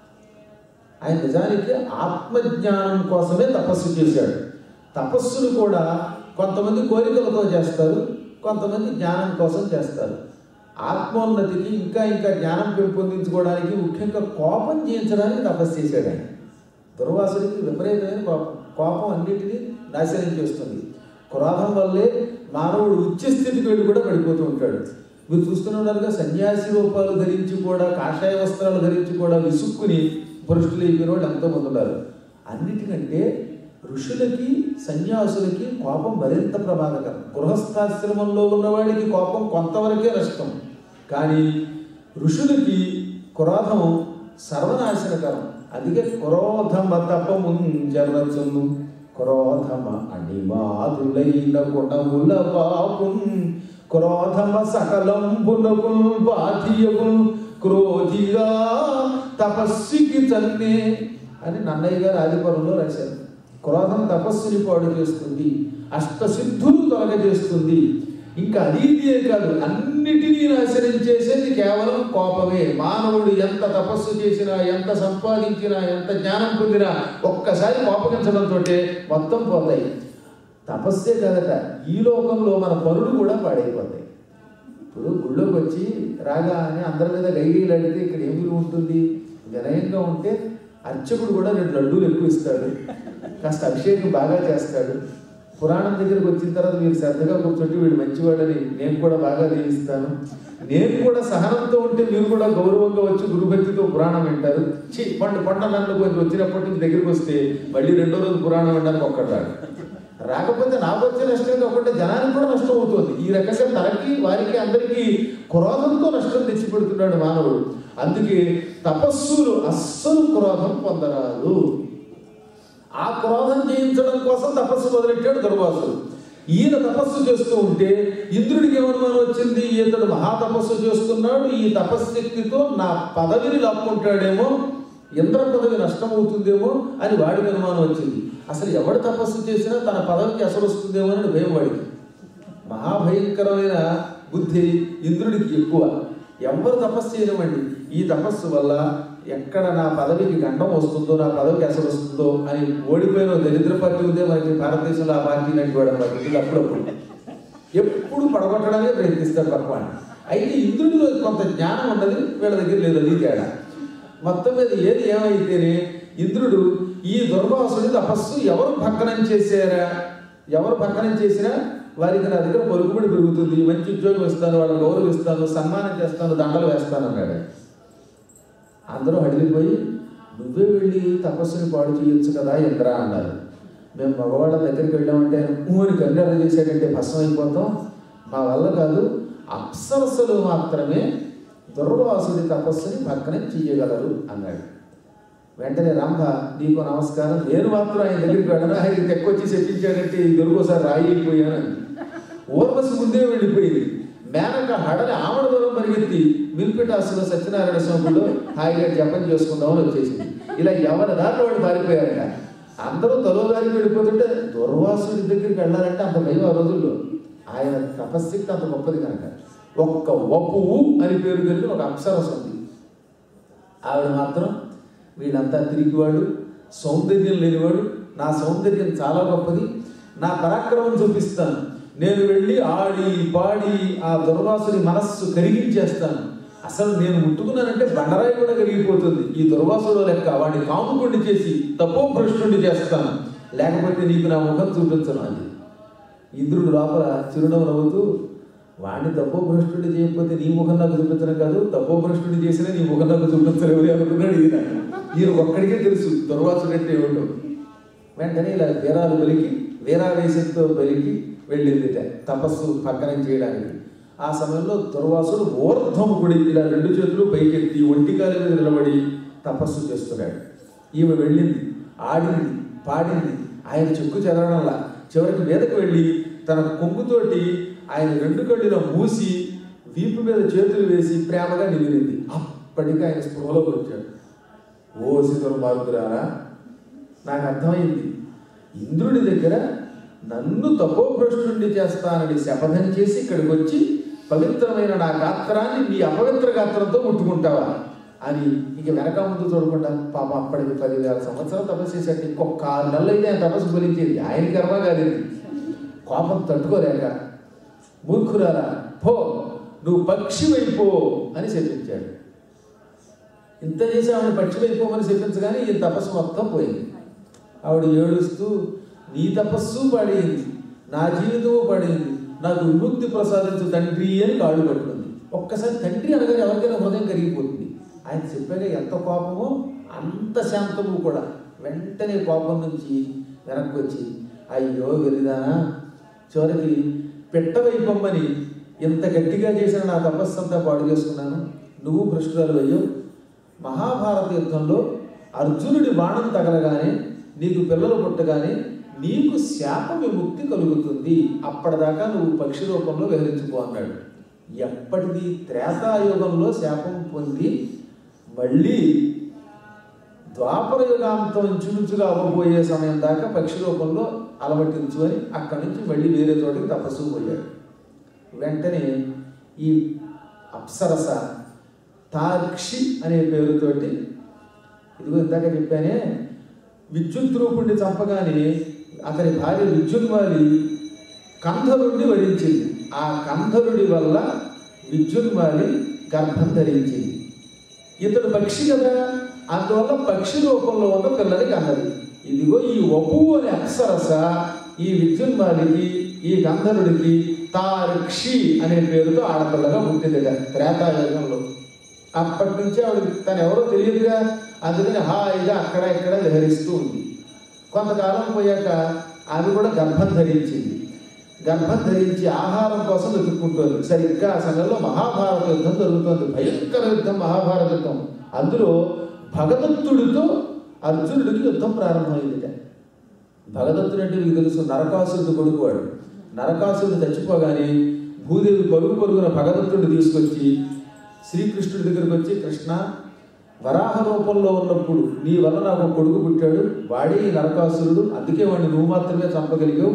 ఆయన నిజానికి ఆత్మజ్ఞానం కోసమే తపస్సు చేశాడు. తపస్సులు కూడా కొంతమంది కోరికలతో చేస్తారు, కొంతమంది జ్ఞానం కోసం చేస్తారు. ఆత్మోన్నతికి ఇంకా ఇంకా జ్ఞానం పెంపొందించుకోవడానికి ముఖ్యంగా కోపం జయించడానికి తపస్సు చేశాడు ఆయన. దుర్వాసుడికి విపరీతమైన కోపం కోపం అన్నిటినీ నాశనం చేస్తుంది. క్రోధం వల్లే మానవుడు ఉచ్చస్థితికి వెళ్ళి కూడా పడిపోతూ ఉంటాడు. మీరు చూస్తూనే ఉన్నారుగా, సన్యాసి రూపాలు ధరించి కూడా, కాషాయ వస్త్రాలు ధరించి కూడా విసుక్కుని పురుషులు అయిపోయిన వాళ్ళు ఎంతోమంది ఉన్నారు. అన్నిటికంటే ఋషులకి సన్యాసులకి కోపం మరింత ప్రమాదకరం. గృహస్థాశ్రమంలో ఉన్నవాడికి కోపం కొంతవరకే నష్టం, కానీ ఋషులకి క్రోధం సర్వనాశనకరం. అందుకే క్రోధమ తపముంజరచును, క్రోధమ అణిమాదులైన గుణముల పాపుం, క్రోధమ సకలంబునకు బాధియకు, క్రోధిగా తపస్సుకి చన్నే అని నన్నయ్య గారు ఆదిపురంలో రాశారు. క్రోధం తపస్సుని పాడు చేస్తుంది, అష్టసిద్ధులు తొలగజేస్తుంది. ఇంకా అదీదే కాదు, అన్నిటినీ నాశనం చేసేది కేవలం కోపమే. మానవుడు ఎంత తపస్సు చేసినా, ఎంత సంపాదించినా, ఎంత జ్ఞానం పొందినా ఒక్కసారి కోపగించడంతో మొత్తం పోతాయి. తపస్సే కదట, ఈ లోకంలో మన పనులు కూడా పాడైపోతాయి. ఇప్పుడు గుళ్ళోకి వచ్చి రాగా అని అందరి మీద గైడీలు అడిగితే ఇక్కడ ఏమి ఉంటుంది? వినయంగా ఉంటే అర్చకుడు కూడా రెండు లడ్డూలు ఎక్కువ ఇస్తాడు, కాస్త అభిషేకం బాగా చేస్తాడు. పురాణం దగ్గరికి వచ్చిన తర్వాత మీరు శ్రద్ధగా కూర్చోండి, వీడు మంచివాడని నేను కూడా బాగా దీవిస్తాను. నేను కూడా సహనంతో ఉంటే మీరు కూడా గౌరవంగా వచ్చి గురుభక్తితో పురాణం వింటారు. చి పండు పంట నన్ను కొంచెం వచ్చినప్పటి నుంచి దగ్గరికి వస్తే మళ్ళీ రెండో రోజు పురాణం వినడానికి ఒక్కడు రాడు. రాకపోతే నాకు వచ్చే నష్టం కాకుండా జనానికి కూడా నష్టం అవుతుంది. ఈ రకంగా తనకి వారికి అందరికీ క్రోధంతో నష్టం తెచ్చిపెడుతున్నాడు మానవుడు. అందుకే తపస్సులు అస్సలు క్రోధం పొందరాదు. ఆ క్రోధం చేయించడం కోసం తపస్సు మొదలెట్టాడు దుర్వాసుడు. ఈయన తపస్సు చేస్తూ ఉంటే ఇంద్రుడికి ఏమనుమానం వచ్చింది, ఇతడు మహాతపస్సు చేస్తున్నాడు, ఈ తపశ్శక్తితో నా పదవిని లాక్కుంటాడేమో, ఇంద్ర పదవి నష్టమవుతుందేమో అని వాడికి అనుమానం వచ్చింది. అసలు ఎవడు తపస్సు చేసినా తన పదవికి అసలు వస్తుందేమో అని భయం వాడికి. మహాభయంకరమైన బుద్ధి ఇంద్రుడికి ఎక్కువ. ఎవరు తపస్సు చేయలేమండి. ఈ తపస్సు వల్ల ఎక్కడ నా పదవికి గండం వస్తుందో, నా పదవికి అసలు వస్తుందో అని ఓడిపోయిన దరిద్ర పార్టీ ఉందే మనకి భారతదేశంలో, ఆ పార్టీ నటి వాడు వీళ్ళు అప్పుడప్పుడు ఎప్పుడు పడగొట్టడానికి ప్రయత్నిస్తారు పక్కవాడిని. అయితే ఇంద్రుడిలో కొంత జ్ఞానం ఉన్నది, వీళ్ళ దగ్గర లేదు. అది తేడా. మొత్తం మీద ఏది ఏమైతేనే ఇంద్రుడు ఈ దుర్వాసుడి తపస్సు ఎవరు భగ్నం చేశారా, ఎవరు భగ్నం చేసినా వారికి నా దగ్గర పొరుగుబడి పెరుగుతుంది, మంచి ఉద్యోగం ఇస్తాను, వాళ్ళని గౌరవిస్తాను, సన్మానం చేస్తాను, దండలు వేస్తాను అన్నాడు. అందరూ అడిగిపోయి నువ్వే వెళ్ళి తపస్సుని పాడు చేయొచ్చు కదా ఇంద్ర అన్నారు. మేము మగవాళ్ళ దగ్గరికి వెళ్ళామంటే ఊరి గంగాలు చేశాడంటే భస్మం అయిపోతాం, మా వల్ల కాదు, అప్సరస్సులు మాత్రమే దుర్వాసుడి తపస్సుని భగ్నం చేయగలరు అన్నాడు. వెంటనే రంభ నీకు నమస్కారం, నేను మాత్రం ఆయన దగ్గరికి వెళ్ళను, ఆయన తెక్కొచ్చి చెప్పించాడంటే ఈ దొరికోసారి రాయి అయిపోయానని. ఊర్వశి ముందే వెళ్ళిపోయింది. మేనక హడలి ఆమడ దూరం పరిగెత్తి మిల్పిటాసులో సత్యనారాయణ స్వామిలో హాయిగా జపం చేసుకుందామని వచ్చేసింది. ఇలా ఎవరి దాంట్లో వాడు పారిపోయారట. అందరూ తలో దారికి వెళ్ళిపోతుంటే దుర్వాసుడి దగ్గరికి వెళ్ళాలంటే అంత భయం ఆ రోజుల్లో. ఆయన తపశ్శక్తి అంత గొప్పది కనుక ఒక్క వపువు అని పేరు కలిగి ఒక అప్సరస ఉంది. ఆవిడ మాత్రం వీళ్ళంతా తిరిగివాడు, సౌందర్యం లేనివాడు, నా సౌందర్యం చాలా గొప్పది, నా పరాక్రమం చూపిస్తాను, నేను వెళ్ళి ఆడి పాడి ఆ దుర్వాసుని మనస్సు కరిగించేస్తాను, అసలు నేను ముట్టుకున్నానంటే బండరాయి కూడా కరిగిపోతుంది, ఈ దుర్వాసుడు లెక్క వాడిని కాముకుండి చేసి తపోభ్రష్టుని చేస్తాను, లేకపోతే నీకు నా ముఖం చూపించను అని. ఇంద్రుడు లోపల చిరునవ్వు నవ్వుతూ వాడిని తపోభ్రష్టుడి చేయకపోతే నీ ముఖం నాకు చూపించడం కాదు, తపోభ్రష్టుడి చేసినా నీ ముఖం నాకు చూపించలేవు అనుకున్నాడు ఈయన. ఈయన ఒక్కడికే తెలుసు దుర్వాసుడు అంటే ఏమిటో. వెంటనే ఇలా వీరాలు పలికి వీరావేశంతో పలికి వెళ్ళింది తపస్సు పక్కనం చేయడానికి. ఆ సమయంలో దుర్వాసుడు ఊర్ధ్వముకుడి ఇలా రెండు చేతులు పైకెత్తి ఒంటికాల మీద నిలబడి తపస్సు చేస్తున్నాడు. ఈమె వెళ్ళింది, ఆడింది, పాడింది, ఆయన చెక్కు చెదరడంలా చివరికి మీదకు వెళ్ళి తన కొంగుతోటి ఆయన రెండు కళ్ళులో మూసి వీపు మీద చేతులు వేసి ప్రేమగా నిమిరింది. అప్పటికి ఆయన స్పృహలోకి వచ్చాడు. ఓసి దుర్మార్గురారా, నాకు అర్థమైంది, ఇంద్రుడి దగ్గర నన్ను తపోభ్రష్టుణ్ణి చేస్తానని శపథం చేసి ఇక్కడికి వచ్చి పవిత్రమైన నా గాత్రాన్ని నీ అపవిత్ర గాత్రంతో ముట్టుకుంటావా అని ఇక వెనక ముందు చూడకుండా పాప అప్పటికి పదివేల సంవత్సరాలు తపస్సు చేశాడు. ఇంకొక ఆరు నెలలు అయితే ఆయన తపస్సు ఫలించేది. ఆయన కర్మ కాలేదు. కోపం తట్టుకోలేక మూర్ఖురారా పో, నువ్వు పక్షి వైపో అని చెప్పించాడు. ఇంత చేసి ఆవిడ పక్షి వైపోమని చెప్పించగానే ఈ తపస్సు మొత్తం పోయింది. ఆవిడ ఏడుస్తూ నీ తపస్సు పడింది, నా జీవితము పడింది, నాకు విముక్తి ప్రసాదించు తండ్రి అని కాళ్ళు పట్టుకుంది. ఒక్కసారి తండ్రి అనగానే ఎవరికైనా హృదయం కరిగిపోతుంది. ఆయన చెప్పాక ఎంత కోపమో అంత శాంతము కూడా. వెంటనే కోపం నుంచి వెనక్కి వచ్చి అయ్యో వెరిదానా, చివరికి పెట్టవైపమ్మని ఎంత గట్టిగా చేసిన నా తపస్సు అంతా పాడు చేసుకున్నాను, నువ్వు భ్రష్టురాలు అయ్యో. మహాభారత యుద్ధంలో అర్జునుడి బాణం తగలగానే నీకు పిల్లలు పుట్టగానే నీకు శాప విముక్తి కలుగుతుంది, అప్పటిదాకా నువ్వు పక్షి రూపంలో విహరించుకో అన్నాడు. ఎప్పటిది త్రేతాయుగంలో శాపం పొంది మళ్ళీ ద్వాపర యుగాంతం ఇంచుమించుగా అవ్వబోయే సమయం దాకా పక్షి రూపంలో అలవటించు అని అక్కడి నుంచి మళ్ళీ వేరే చోటికి తపస్సు పోయాడు. వెంటనే ఈ అప్సరస తార్క్షి అనే పేరుతోటి, ఇదిగో ఇందాక చెప్పానే, విద్యుత్ రూపుణ్ణి చంపగానే అతని భార్య విద్యున్మాలి కంధరుడిని వరించింది. ఆ కంధరుడి వల్ల విద్యున్మాలి గర్భం ధరించింది. ఇతడు పక్షి కదా, అందువల్ల పక్షి రూపంలో ఉన్న పిల్లలకి అన్నది. ఇదిగో ఈ వపువు అనే అప్సరస ఈ విద్యున్మాలికి ఈ గంధర్వుడికి తార్క్షి అనే పేరుతో ఆడపిల్లగా పుట్టిందిగా త్రేతాయుగంలో. అప్పటి నుంచి ఆవిడ తను ఎవరో తెలియదుగా, అందుకని హాయిగా అక్కడ ఇక్కడ విహరిస్తూ ఉంది. కొంతకాలం పోయాక ఆమె కూడా గర్భం ధరించింది. గర్భం ధరించి ఆహారం కోసం వెతుక్కుంటోంది. సరిగ్గా ఆ సమయంలో మహాభారత యుద్ధం జరుగుతోంది. భయంకర యుద్ధం, మహాభారత యుద్ధం. అందులో భగదత్తుడితో అర్జునుడికి యుద్ధం ప్రారంభమైంది. భగదత్తుడు అంటే మీకు తెలుసు, నరకాసురుడు కొడుకు వాడు. నరకాసురుడు చచ్చిపోగానే భూదేవి పరుగు పరుగున భగదత్తుడిని తీసుకొచ్చి శ్రీకృష్ణుడి దగ్గరికి వచ్చి, కృష్ణ, వరాహ రూపంలో ఉన్నప్పుడు నీ వల్ల నాకు కొడుకు పుట్టాడు, వాడే ఈ నరకాసురుడు, అందుకే వాడిని నువ్వు మాత్రమే చంపగలిగావు.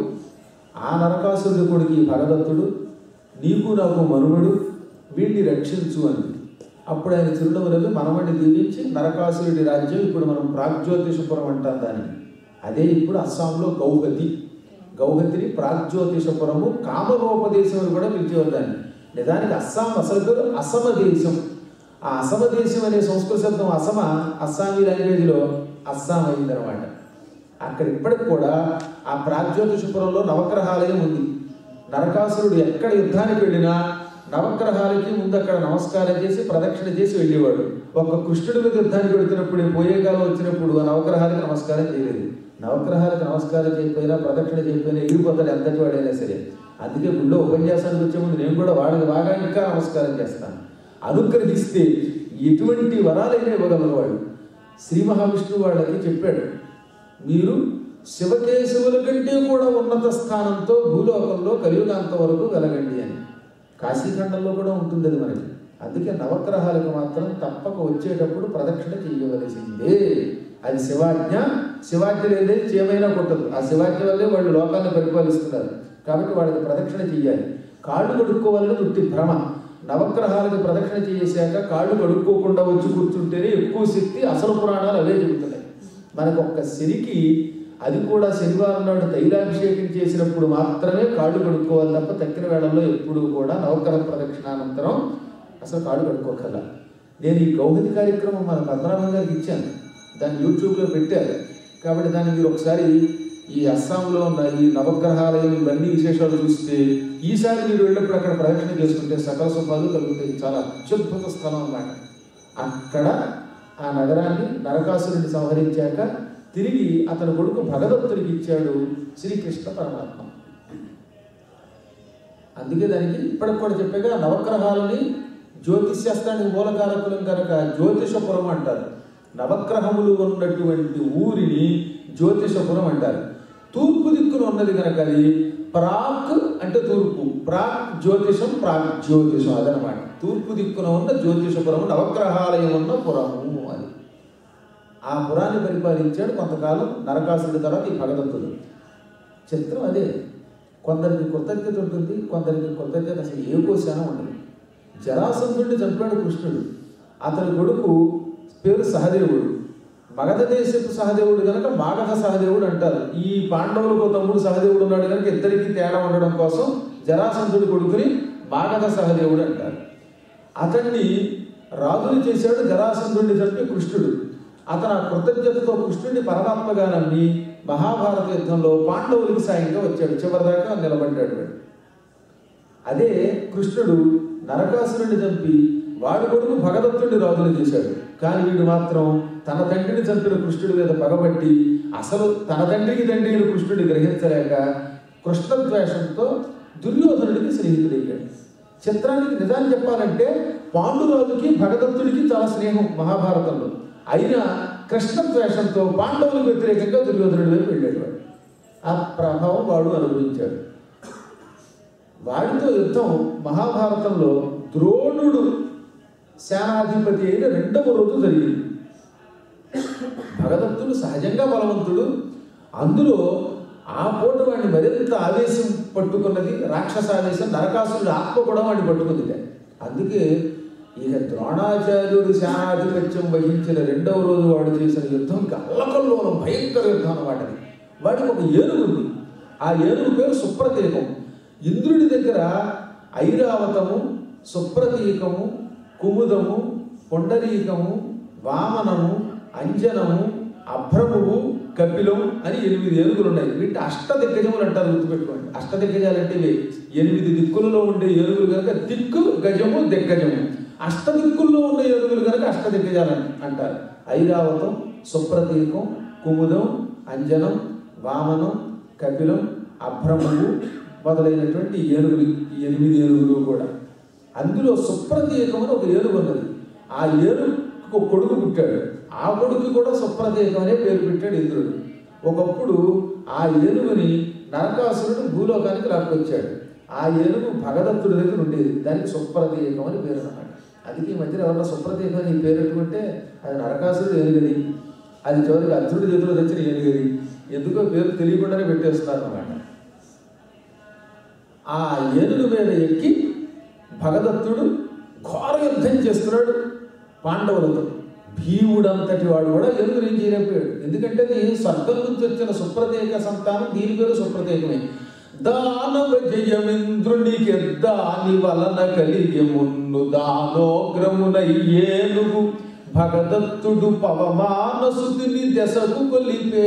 ఆ నరకాసురుడి కొడుకు ఈ భగదత్తుడు, నీకు నాకు మనుమడు, వీడిని రక్షించు అని. అప్పుడు ఆయన చిరునవ్వులకి మనమని దీవించి నరకాసురుడి రాజ్యం ఇప్పుడు మనం ప్రాగ్జ్యోతిషపురం అంటాం దాన్ని. అదే ఇప్పుడు అస్సాంలో గౌహతి. గౌహతిని ప్రాగ్జ్యోతిషపురము, కామరూపదేశం అని కూడా పిలిచేవారు దాన్ని. నిజానికి అస్సాం అసలు పేరు అసమ దేశం. ఆ అసమ దేశం అనే సంస్కృత శబ్దం అసమ అస్సామీ లాంగ్వేజ్లో అస్సాం అయిందనమాట. అక్కడ ఇప్పటికి కూడా ఆ ప్రాగ్జ్యోతిషపురంలో నవగ్రహాలయం ఉంది. నరకాసురుడు ఎక్కడ యుద్ధానికి వెళ్ళినా నవగ్రహాలకి ముందు అక్కడ నమస్కారం చేసి ప్రదక్షిణ చేసి వెళ్ళేవాడు. ఒక కృష్ణుడి మీద యుద్ధానికి వెళుతున్నప్పుడు, పోయే కాలం వచ్చినప్పుడు ఆ నవగ్రహాలకు నమస్కారం చేయలేదు. నవగ్రహాలకు నమస్కారం చేయకపోయినా, ప్రదక్షిణ చేయకపోయినా ఎగిరిపోతాడు ఎంతటి వాడైనా సరే. అందుకే గుళ్ళో ఉపన్యాసానికి వచ్చే ముందు నేను కూడా వాడికి బాగా ఇంకా నమస్కారం చేస్తాను. అనుగ్రహిస్తే ఎటువంటి వరాలైనా ఇవ్వగలరు వాడు. శ్రీ మహావిష్ణువు వాళ్ళకి చెప్పాడు, మీరు శివకేశవుల కంటే కూడా ఉన్నత స్థానంతో భూలోకంలో కలియుగాంతం వరకు వెలగండి అని. కాశీఖండంలో కూడా ఉంటుంది అది మనకి. అందుకే నవగ్రహాలకు మాత్రం తప్పక వచ్చేటప్పుడు ప్రదక్షిణ చేయవలసిందే. అది శివాజ్ఞ. శివాజ్ఞ లేదే చేయమైనా కొట్టదు. ఆ శివాజ్ఞ వల్లే వాళ్ళు లోకాన్ని పరిపాలిస్తున్నారు. కాబట్టి వాళ్ళకి ప్రదక్షిణ చేయాలి. కాళ్ళు కడుక్కోవాలని ఉట్టి భ్రమ. నవగ్రహాలకు ప్రదక్షిణ చేసాక కాళ్ళు కడుక్కోకుండా వచ్చి కూర్చుంటేనే ఎక్కువ శక్తి. అసలు పురాణాలు అవే చెబుతున్నాయి. మనకు ఒక్క శనికి, అది కూడా శనివారం నాడు తైలాభిషేకం చేసినప్పుడు మాత్రమే కాళ్ళు కడుక్కోవాలి తప్ప తక్కిన వేళల్లో ఎప్పుడూ కూడా నవగ్రహ ప్రదక్షిణానంతరం అసలు కాళ్ళు కడుక్కోకల్లా. నేను ఈ గౌహతి కార్యక్రమం మన పద్మనాభం గారికి ఇచ్చాను, దాన్ని యూట్యూబ్లో పెట్టారు. కాబట్టి దాన్ని మీరు ఒకసారి ఈ అస్సాంలో ఉన్న ఈ నవగ్రహాలయం ఇవన్నీ విశేషాలు చూస్తే, ఈసారి మీరు వెళ్ళినప్పుడు అక్కడ ప్రదక్షిణ చేసుకుంటే సకల శుభాలు కలుగుతాయి. చాలా అత్యద్భుత స్థలం అన్నమాట. అక్కడ ఆ నగరాన్ని నరకాసురుడిని సంహరించాక తిరిగి అతని కొడుకు భగదత్తుడికి ఇచ్చాడు శ్రీకృష్ణ పరమాత్మ. అందుకే దానికి ఇప్పటికి కూడా చెప్పాక నవగ్రహాలని జ్యోతిష్శాస్త్రానికి మూలకారకులం కనుక జ్యోతిషపురం అంటారు. నవగ్రహములు ఉన్నటువంటి ఊరిని జ్యోతిషపురం అంటారు. తూర్పు దిక్కున ఉన్నది కనుక అది ప్రాక్ అంటే తూర్పు, ప్రాక్ జ్యోతిషం, ప్రాక్ జ్యోతిషం అదనమాట. తూర్పు దిక్కున ఉన్న జ్యోతిషపురము, నవగ్రహాలయం ఉన్న పురము అది. ఆ పురాన్ని పరిపాలించాడు కొంతకాలం నరకాసురుడి తర్వాత ఈ భగదత్తుడు. చిత్రం అదే, కొందరికి కృతజ్ఞత ఉంటుంది, కొందరికి కృతజ్ఞత అసలు ఏ కోశానం ఉండదు. జరాసంధుడిని చంపాడు కృష్ణుడు. అతని కొడుకు పేరు సహదేవుడు. మగధ దేశపు సహదేవుడు కనుక మాగధ సహదేవుడు అంటారు. ఈ పాండవులకు తమ్ముడు సహదేవుడు ఉన్నాడు కనుక ఇద్దరికి తేడా ఉండడం కోసం జరాసంధుడి కొడుకుని మాగధ సహదేవుడు అంటారు. అతన్ని రాజుని చేశాడు జరాసంధుడిని చంపి కృష్ణుడు. అతను ఆ కృతజ్ఞతతో కృష్ణుడిని పరమాత్మగా నమ్మి మహాభారత యుద్ధంలో పాండవులకి సాయంగా వచ్చాడు. చివరిదాకా నిలబడ్డాడు. అదే కృష్ణుడు నరకాసురుడిని చంపి వాడి కొడుకు భగదత్తుడిని రాజుని చేశాడు. కానీ వీడు మాత్రం తన తండ్రిని చంపిన కృష్ణుడి మీద పగబట్టి అసలు తన తండ్రికి తండ్రి అయిన కృష్ణుడిని గ్రహించలేక కృష్ణద్వేషంతో దుర్యోధనుడికి స్నేహితుడయ్యాడు. చిత్రానికి నిజాన్ని చెప్పాలంటే పాండురాజుకి భగదత్తుడికి చాలా స్నేహం మహాభారతంలో. అయినా కృష్ణద్వేషంతో పాండవులకు వ్యతిరేకంగా దుర్యోధనుడి వైపు వెళ్ళాడు. వాడు ఆ ప్రభావం వాడు అనుభవించాడు. వాడితో యుద్ధం మహాభారతంలో ద్రోణుడు సేనాధిపతి అయిన రెండవ రోజు జరిగింది. భగదత్తుడు సహజంగా బలవంతుడు. అందులో ఆ పూట వాడిని మరింత ఆవేశం పట్టుకున్నది, రాక్షసావేశం. నరకాసురుడి ఆత్మ కూడా వాడిని పట్టుకుంది. అందుకే ఇక ద్రోణాచార్యుడు సేనాధిపత్యం వహించిన రెండవ రోజు వాడు చేసిన యుద్ధం అల్లకల్లోలం భయంకర యుద్ధం అన్నమాట. వాడికి ఒక ఏనుగు ఉంది. ఆ ఏనుగు పేరు సుప్రతీకం. ఇంద్రుడి దగ్గర ఐరావతము, సుప్రతీకము, కుముదము, పొండరీకము, వామనము, అంజనము, అభ్రమువు, కపిలం అని ఎనిమిది ఏనుగులు ఉన్నాయి. వీటి అష్టదిగ్గజములు అంటారు, గుర్తుపెట్టుకోండి. అష్టదిగ్గజాలు అంటే ఇవి ఎనిమిది దిక్కులలో ఉండే ఏనుగులు కనుక దిక్కు, గజము, దిగ్గజము. అష్టదిక్కుల్లో ఉన్న ఏనుగులు కనుక అష్టదిగ్గజాలు అంటారు. ఐరావతం, సుప్రతీకం, కుముదం, అంజనం, వామనం, కపిలం, అభ్రముడు మొదలైనటువంటి ఏనుగులు, ఈ ఎనిమిది ఏనుగులు కూడా. అందులో సుప్రతీకం అని ఒక ఏనుగు ఉన్నది. ఆ ఏనుగుకు కొడుకు పుట్టాడు. ఆ కొడుకు కూడా సుప్రతీకం అనే పేరు పెట్టాడు ఇంద్రుడు. ఒకప్పుడు ఆ ఏనుగుని నరకాసురుడు భూలోకానికి లాక్కొచ్చాడు. ఆ ఏనుగు భగదత్తుడి దగ్గర ఉండేది. దానికి సుప్రతీకం అని పేరు అన్నమాట. అది ఈ మధ్యన ఎవరన్నా సుప్రతీకం అని పేరు పెట్టుకుంటే అది నరకాసురుడు ఏనుగది, అది చివరికి అర్జునుడి చేతిలో తెచ్చిన ఏనుగది. ఎందుకో పేరు తెలియకుండానే పెట్టేస్తున్నారు అన్నమాట. ఆ ఏనుగు మీద ఎక్కి భగదత్తుడు ఘోర యుద్ధం చేస్తున్నాడు పాండవులతో. భీముడంతటి వాడు కూడా ఏనుగుని ఏం చేయలేకపోయాడు. ఎందుకంటే అది స్వర్గం నుంచి వచ్చిన సుప్రతీక సంతానం, దీని పేరు సుప్రతీకమే. దానవ జయమింద్రునికి దాని వలన కలిగి మున్ను దానోగ్రమున ఏనుగు భగదత్తుడు పవమానసుని దశకు కొలిపే.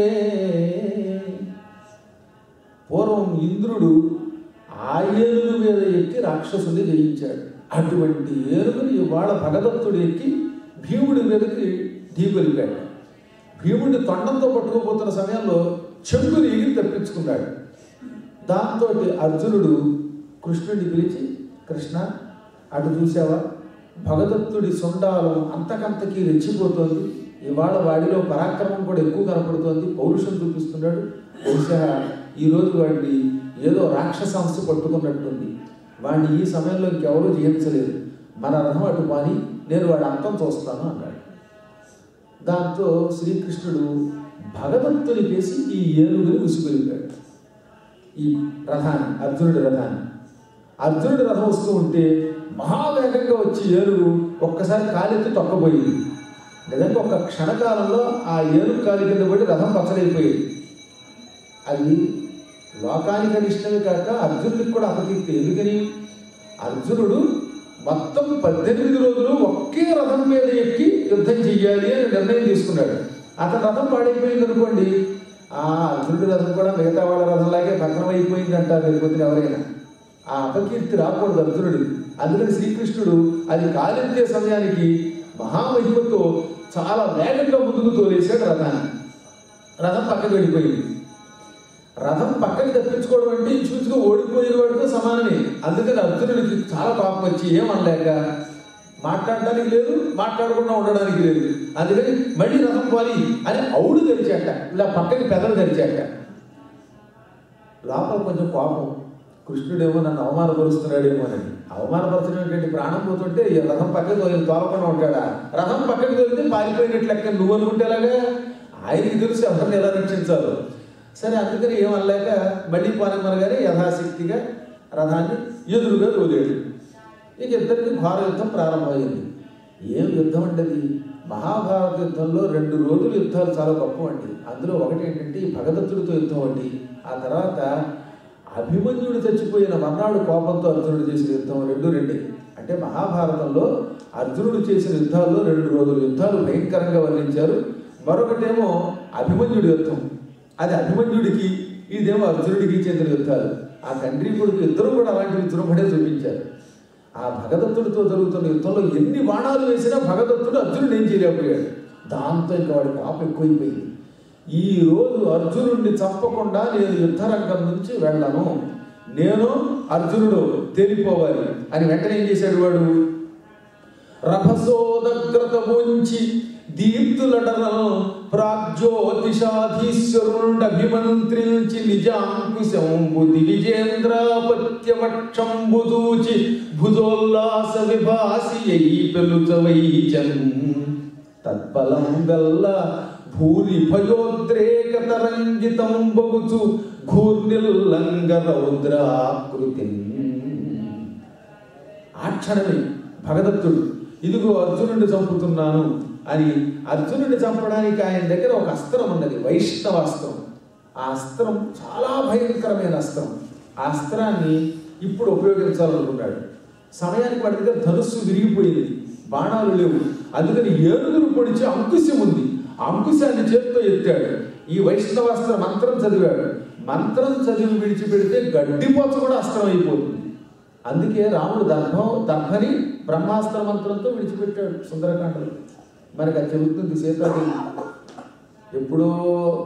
పూర్వం ఇంద్రుడు ఆ ఏనుగు మీద ఎక్కి రాక్షసుని జయించాడు. అటువంటి ఏనుగుని ఇవాళ భగదత్తుడు ఎక్కి భీముడి మీదకి ఢీకొలిపాడు. భీముడిని తొండంతో పట్టుకోబోతున్న సమయంలో చెంగుని ఎగిరి తప్పించుకున్నాడు. దాంతో అర్జునుడు కృష్ణుడిని పిలిచి, కృష్ణ అటు చూసావా, భగదత్తుడి సొండాలం అంతకంతకీ రెచ్చిపోతోంది. ఇవాళ వాడిలో పరాక్రమం కూడా ఎక్కువ కనపడుతోంది, పౌరుషం చూపిస్తున్నాడు. బహుశా ఈరోజు వాడిని ఏదో రాక్షసాంశ పట్టుకున్నట్టుంది. వాడిని ఈ సమయంలో ఇంకెవరూ జయించలేదు. మన రథం అటు పాని, నేను వాడి అంతం చూస్తాను అన్నాడు. దాంతో శ్రీకృష్ణుడు భగదత్తుని కేసి ఈ ఏనుగుని ఉసిగొలిపాడు, ఈ రథాన్ని, అర్జునుడి రథాన్ని. అర్జునుడి రథం వస్తూ ఉంటే మహావేగంగా వచ్చి ఏనుగు ఒక్కసారి కాలెత్తి తొక్కబోయింది. నిజంగా ఒక క్షణకాలంలో ఆ ఏనుగు కాలి కింద పడి రథం పచ్చడైపోయింది. అది లోకానికి అనిష్టమే కాక అర్జునుడికి కూడా అపకీర్తి. ఎందుకని అర్జునుడు మొత్తం పద్దెనిమిది రోజులు ఒకే రథం మీద ఎక్కి యుద్ధం చెయ్యాలి అని నిర్ణయం తీసుకున్నాడు. అతని రథం పాడైపోయింది అనుకోండి, ఆ అర్జునుడి రథం కూడా మిగతా వాళ్ళ రథంలాగే భగ్నం అయిపోయింది అంటారు లేకపోతే ఎవరైనా. ఆ అపకీర్తి రాకూడదు అర్జునుడికి. అందుకని శ్రీకృష్ణుడు అది కాలెత్తే సమయానికి మహామహిమతో చాలా వేగంగా ముందుకు తోలేశాడు రథాన్ని. రథం పక్కకి వెళ్ళిపోయింది. రథం పక్కకి తప్పించుకోవడం అంటే ఇంచుమించుగా ఓడిపోయిన వాడితో సమానమే. అందుకని అర్జునుడికి చాలా కోపం వచ్చి ఏమనలేక మాట్లాడడానికి లేదు, మాట్లాడకుండా ఉండడానికి లేదు. అందుకని మళ్ళీ రథం పోలి అని అవుడు తెరిచాక, ఇలా పక్కకి పెదలు తెరిచాక. లోపల కొంచెం కోపం, కృష్ణుడేమో నన్ను అవమానపరుస్తున్నాడేమో అని. అవమానపరచడం ఏంటంటే ప్రాణం పోతుంటే రథం పక్కకి తోలకుండా ఉంటాడా? రథం పక్కకి తోలితే పారిపోయినట్లు లెక్క నువ్వు అనుకుంటేలాగా ఆయనకి తెలుసు ఎవరిని ఎలా రక్షించాలో. సరే అందుకని ఏమనలేక మళ్ళీ పోనమనగానే యథాశక్తిగా రథాన్ని ఎదురుగా తోలేడు. ఇక ఇద్దరికి ఘోర యుద్ధం ప్రారంభమైంది. ఏం యుద్ధం అంటే అది మహాభారత యుద్ధంలో రెండు రోజుల యుద్ధాలు చాలా గొప్ప అండి. అందులో ఒకటి ఏంటంటే ఈ భగదత్తుడితో యుద్ధం అండి. ఆ తర్వాత అభిమన్యుడు చచ్చిపోయిన మర్నాడు కోపంతో అర్జునుడు చేసిన యుద్ధం, రెండు రెండే. అంటే మహాభారతంలో అర్జునుడు చేసిన యుద్ధాల్లో రెండు రోజుల యుద్ధాలు భయంకరంగా వర్ణించారు. మరొకటేమో అభిమన్యుడి యుద్ధం, అది అభిమన్యుడికి, ఇదేమో అర్జునుడికి చెందిన యుద్ధాలు. ఆ తండ్రి కొడుకు ఇద్దరు కూడా అలాంటి విజృంభణే చూపించారు. ఆ భగదత్తుడితో జరుగుతున్న యుద్ధంలో ఎన్ని బాణాలు వేసినా భగదత్తుడు అర్జునుడు ఏం చేయలేకపోయాడు. దాంతో ఇంకా వాడి పాపం ఎక్కువైపోయింది. ఈ రోజు అర్జునుడిని చంపకుండా నేను యుద్ధరంగం నుంచి వెళ్ళను, నేను అర్జునుడు తేలిపోవాలి అని వెంటనే ఏం చేశాడు వాడు, రభసోదగ్రత ఉంచి దీప్తులడనల్ ప్రాగ్జ్యోతిషాధీశ్వరుండభిమంత్రించి నిజాంకుశంబు దివిజేంద్రాపత్యవక్షంబు దూచి భుజోల్లాస విభాసి అయి పెలుచవైచన్ తత్ఫలం గల్ల భూరి భయోద్రేక తరంగితం బగుచు ఘూర్నిల్లంగ రౌద్రాకృతి. ఆ క్షణమే భగదత్తుడు ఇదిగో అర్జునుడిని చంపుతున్నాను అని, అర్జునుడిని చంపడానికి ఆయన దగ్గర ఒక అస్త్రం ఉన్నది, వైష్ణవాస్త్రం. ఆ అస్త్రం చాలా భయంకరమైన అస్త్రం. ఆ అస్త్రాన్ని ఇప్పుడు ఉపయోగించాలనుకున్నాడు. సమయానికి వాడి దగ్గర ధనుస్సు విరిగిపోయింది, బాణాలు లేవు. అందుకని ఏనుగురు పొడిచి అంకుశం ఉంది, అంకుశాన్ని చేతితో ఎత్తాడు. ఈ వైష్ణవాస్త్ర మంత్రం చదివాడు. మంత్రం చదివి విడిచిపెడితే గడ్డిపోచ కూడా అస్త్రం అయిపోతుంది. అందుకే రాముడు దర్భం దర్భని బ్రహ్మాస్త్ర మంత్రంతో విడిచిపెట్టాడు సుందరకాండలో. మనకు అది చెబుతుంది సీతాదేవి. ఎప్పుడో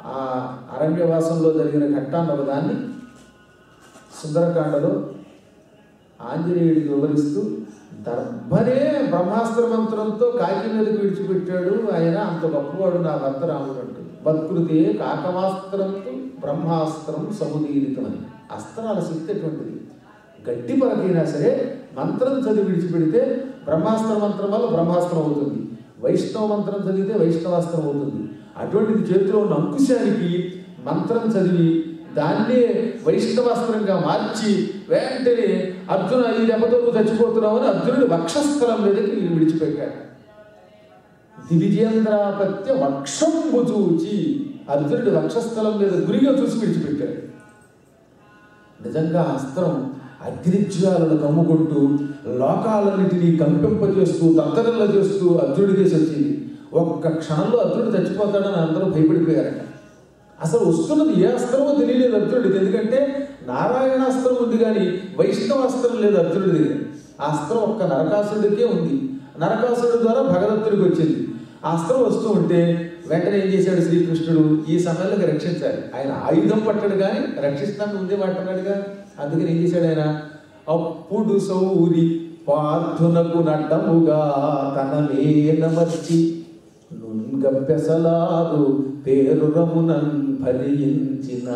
ఆ అరణ్యవాసంలో జరిగిన ఘట్టాన్ని ఒకదాన్ని సుందరకాండలో ఆంజనేయుడికి వివరిస్తూ దర్భనే బ్రహ్మాస్త్ర మంత్రంతో కాకి మీదకి విడిచిపెట్టాడు ఆయన, అంత గొప్పవాడు నా భర్త రాముడు అంటూ. బత్కృతే కాకమాస్త్రంతో బ్రహ్మాస్త్రం సముదీరితమని. అస్త్రాల శక్తి ఎటువంటిది, గట్టి పరకైనా సరే మంత్రం చదివి విడిచిపెడితే బ్రహ్మాస్త్ర మంత్రం వల్ల బ్రహ్మాస్త్రం అవుతుంది, వైష్ణవ మంత్రం చదివితే వైష్ణవాస్త్రం అవుతుంది. అటువంటిది చేతిలో ఉన్న అంకుశానికి మంత్రం చదివి దాన్నే వైష్ణవాస్త్రంగా మార్చి వెంటనే అర్జున ఈ దెబ్బతో నువ్వు చచ్చిపోతున్నావు అని అర్జునుడి వక్షస్థలం మీదకి విడిచిపెట్టాడు. దివిజేంద్రాపత్య వక్షంబు చూచి అర్జునుడి వక్షస్థలం మీద గురిగా చూసి విడిచిపెట్టాడు. నిజంగా అస్త్రం అగ్నిజ్వాలను కమ్ముకుంటూ లోకాలన్నిటినీ కంపింపజేస్తూ దత్తనల్ల చేస్తూ అర్జునుడి కేసి వచ్చింది. ఒక్క క్షణంలో అర్జునుడు చచ్చిపోతాడని అందరూ భయపడిపోయారట. అసలు వస్తున్నది ఏ అస్త్రమో తెలియలేదు అర్జునుడికి, ఎందుకంటే నారాయణాస్త్రం ఉంది కానీ వైష్ణవాస్త్రం లేదు అర్జునుడి దగ్గర. ఆ అస్త్రం ఒక్క నరకాసుడికే ఉంది, నరకాసుడి ద్వారా భగదత్తుడికి వచ్చింది. ఆ అస్త్రం వస్తూ ఉంటే వెంటనే ఏం చేశాడు శ్రీకృష్ణుడు, ఈ సమయంలో రక్షించాలి. ఆయన ఆయుధం పట్టాడు కానీ రక్షిస్తాను ముందే మాట్లాడాడుగా. అందుకని ఏం చేశాడు ఆయన, అప్పుడు సౌరి పార్థునకు నడ్డముగా తన మేనమర్చి నున్గప్పెసలాదు పేరు రమునన్ ఫలించిన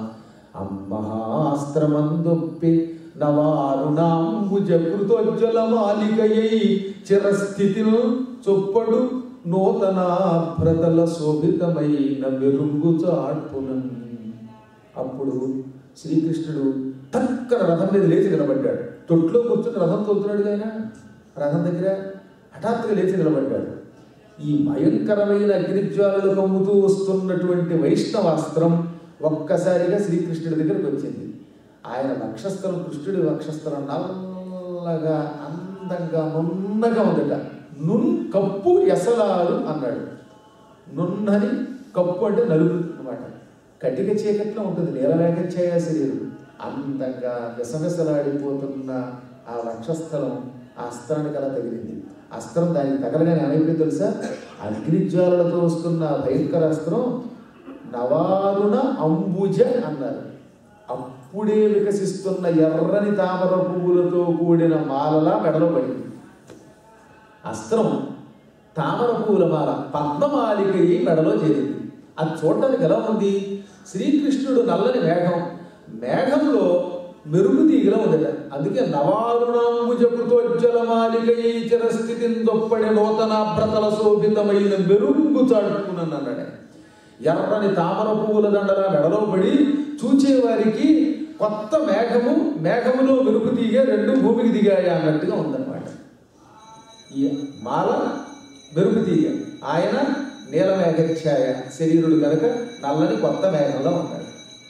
అమ్మహాస్త్రమందొప్పి నవారుణాంబుజ కృతోజ్వల మాలికయై చిరస్థితిను చొప్పడు నూతన భ్రతల శోభితమైన మెరుంగు చాటునన్. అప్పుడు శ్రీకృష్ణుడు తక్కన రథం మీద లేచి నిలబడ్డాడు. తొట్లో కూర్చుని రథం తోలుతున్నాడు ఆయన, రథం దగ్గర హఠాత్తుగా లేచి నిలబడ్డాడు. ఈ భయంకరమైన అగ్నిజ్వాలలు కమ్ముతూ వస్తున్నటువంటి వైష్ణవాస్త్రం ఒక్కసారిగా శ్రీకృష్ణుడి దగ్గరకు వచ్చింది. ఆయన వక్షస్థలం, కృష్ణుడి వక్షస్థలం నల్లగా అందంగా నున్నగా ఉందట. నున్ కప్పు ఎసలాలు అన్నాడు. నున్నని కప్పు అంటే నలుపు అన్నమాట. కటిక చీకట్లో ఉంటుంది, నీలవేగఛాయ శరీరం. అందంగా విసవిసలాడిపోతున్న ఆ వక్షస్థలం ఆ అస్త్రానికి అలా తగిలింది. అస్త్రం దానికి తగలగానే ఏమైపోయింది తెలుసా, అగ్నిజ్వాలలతో వస్తున్న భయంకర అస్త్రం నవారుణ అంబుజ అన్నారు. అప్పుడే వికసిస్తున్న ఎర్రని తామర పువ్వులతో కూడిన మాలలా మెడలో పడింది. అస్త్రం తామర పువ్వుల మాల పద్మమాలికయి మెడలో చేరింది. అది చూడటానికి ఎలా ఉంది, శ్రీకృష్ణుడు నల్లని మేఘం, మేఘంలో మెరుగు తీగలా ఉందట. అందుకే నవారుణాంబుజ కృతోజ్వల మాలికయై చిరస్థితిన్ దొప్పడి నూతన భ్రతల శోభితమైన మెరుగు చాటుకున్నాను అన్నాడు. ఎర్రని తామర పువ్వుల దండలా మెడలో పడి చూచేవారికి కొత్త మేఘము, మేఘములో మెరుగు తీగ రెండు భూమికి దిగాయి అన్నట్టుగా ఉందన్నమాట. ఈ మాల మెరుగు తీగ, ఆయన నీలమేఘఛాయ శరీరుడు కనుక నల్లని కొత్త మేఘంలో ఉన్నాడు.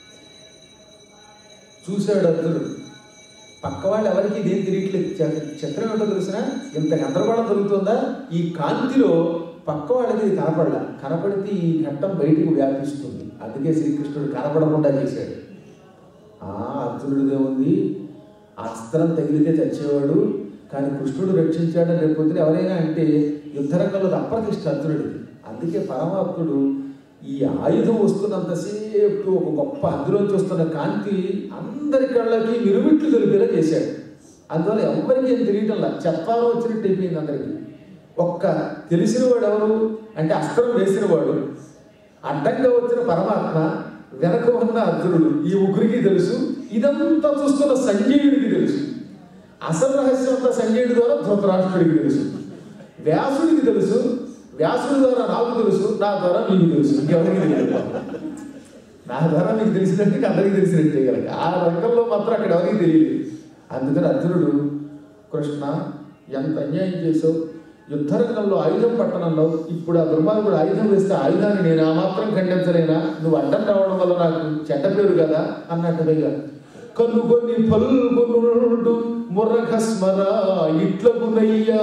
చూశాడు అర్జునుడు. పక్క వాళ్ళు ఎవరికి ఇదేం తిరిగిట్లేదు. చిత్రం ఏంటో తెలిసిన, ఇంత గందరగోళం జరుగుతుందా, ఈ కాంతిలో పక్క వాళ్ళకి ఇది కనపడలా. కనపడితే ఈ ఘట్టం బయటికి వ్యాపిస్తుంది. అందుకే శ్రీకృష్ణుడు కనపడకుండా చేశాడు. ఆ అర్జునుడిదే ఉంది, అస్త్రం తగిలితే చచ్చేవాడు, కానీ కృష్ణుడు రక్షించాడని రేపొద్దున ఎవరైనా అంటే యుద్ధరంగంలో అప్రతిష్ట అర్జునుడిది. అందుకే పరమాత్ముడు ఈ ఆయుధం వస్తున్నంతసేపు ఒక గొప్ప అందులోంచి వస్తున్న కాంతి అందరి కళ్ళకి విరుమిట్లు తెలిపేలా చేశాడు. అందువల్ల ఎవరికి ఏం తెలియటంలా, చెప్పాలో వచ్చినట్టు అయిపోయింది అందరికీ. ఒక్క తెలిసిన వాడు ఎవరు అంటే అస్త్రం వేసిన వాడు, అడ్డంగా వచ్చిన పరమాత్మ, వెనక ఉన్న అర్జునుడు, ఈ ముగ్గురికి తెలుసు. ఇదంతా చూస్తున్న సంజయుడికి తెలుసు. అసలు రహస్యం అంతా సంజయుడి ద్వారా ధృతరాష్ట్రుడికి తెలుసు, వ్యాసుడికి తెలుసు, వ్యాసుడి ద్వారా నాకు తెలుసు, నా ద్వారా మీకు తెలుసు, ఇంకెవరికి తెలియదు. నా ద్వారా మీకు తెలిసినట్టు అందరికీ తెలిసినట్టే కనుక ఆ రంగంలో మాత్రం అక్కడ ఎవరికి తెలియదు. అందుకని అర్జునుడు, కృష్ణ ఎంత అన్యాయం చేసావు, యుద్ధరంగంలో ఆయుధం పట్టణంలో ఇప్పుడు ఆ దుర్మార్గుడు ఆయుధం వేస్తే ఆయుధాన్ని నేను ఆ మాత్రం ఖండించలేనా, నువ్వు అడ్డం రావడం వల్ల నాకు చెడ్డ పేరు కదా అన్నట్టుగా. కనుగొని పల్గొనుడు మురఘస్మర ఇట్లగునయ్యా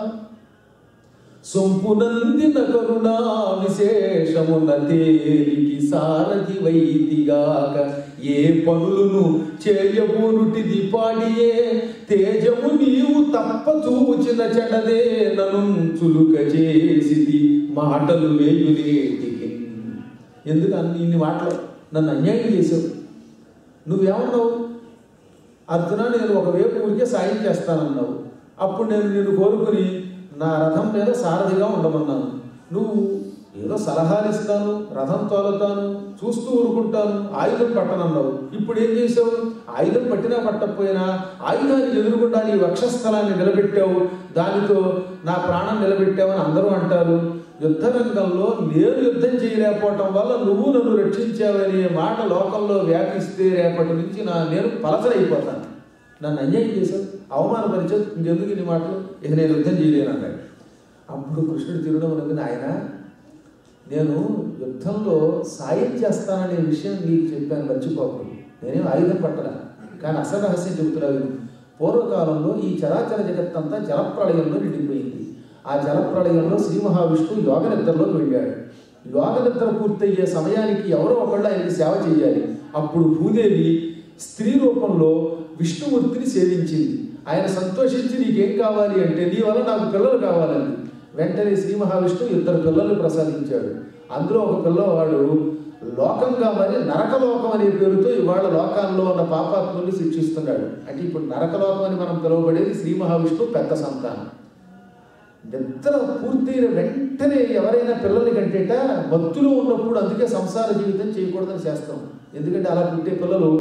సొంపునందిన కరుణా విశేషమున తేలికి సారథి వైదిగాక ఏ పనులను చేయబోనుటిది పాడియే తేజము నీవు తప్ప చూచిన చెడదే నను చులుక చేసిది మాటలు వేయునేటికి. ఎందుకు అన్ని ఇన్ని మాటలు నన్ను అన్యాయం చేసావు. నువ్వేమన్నావు? అర్జున నేను ఒకవైపు ఊరికే సాయం చేస్తానన్నావు. అప్పుడు నేను నిన్ను కోరుకుని నా రథం మీద సారథిగా ఉండమన్నాను. నువ్వు ఏదో సలహాలు ఇస్తాను, రథం తోలుతాను, చూస్తూ ఊరుకుంటాను, ఆయుధం పట్టనన్నావు. ఇప్పుడు ఏం చేసావు? ఆయుధం పట్టినా పట్టకపోయినా ఆయుధాన్ని ఎదురుగుండా నీ వక్షస్థలాన్ని నిలబెట్టావు, దానితో నా ప్రాణం నిలబెట్టావని అందరూ అంటారు. యుద్ధ రంగంలో నేను యుద్ధం చేయలేకపోవటం వల్ల నువ్వు నన్ను రక్షించావనే మాట లోకంలో వ్యాపిస్తే రేపటి నుంచి నా నేను పలసరైపోతాను. నన్ను అన్యాయం చేశావు, అవమానపరిచావు, ఇంకెందుకు ఇన్ని మాటలు, ఇక నేను యుద్ధం చేయలేను అన్నాడు. అప్పుడు కృష్ణుడు తిరుణమునకు, ఆయన నేను యుద్ధంలో సాయం చేస్తాననే విషయం నీకు చెప్పాను, మర్చిపోకు. నేనేం ఆయుధం పట్టడా, కానీ అసలు రహస్యం చెబుతున్నాను. పూర్వకాలంలో ఈ చరాచర జగత్తంతా జలప్రళయంలో నిండిపోయింది. ఆ జలప్రళయంలో శ్రీ మహావిష్ణువు యోగ నిద్రలోకి వెళ్ళాడు. యోగ నిద్ర పూర్తయ్యే సమయానికి ఎవరో ఒకళ్ళు ఆయనకి సేవ చేయాలి. అప్పుడు భూదేవి స్త్రీ రూపంలో విష్ణుమూర్తిని సేవించింది. ఆయన సంతోషించి నీకేం కావాలి అంటే, నీ వల్ల నాకు పిల్లలు కావాలని వెంటనే శ్రీ మహావిష్ణువు ఇద్దరు పిల్లల్ని ప్రసాదించాడు. అందులో ఒక పిల్లవాడు లోకంగా మరి నరకలోకం అనే పేరుతో ఇవాళ లోకాల్లో ఉన్న పాపాత్ముల్ని శిక్షిస్తున్నాడు. అంటే ఇప్పుడు నరకలోకం అని మనం పిలువబడేది శ్రీ మహావిష్ణువు పెద్ద సంతానం. నిద్ర పూర్తయిన వెంటనే ఎవరైనా పిల్లల్ని కంటేట భక్తులు ఉన్నప్పుడు, అందుకే సంసార జీవితం చేయకూడదని చేస్తాం. ఎందుకంటే అలా పుట్టే పిల్లలు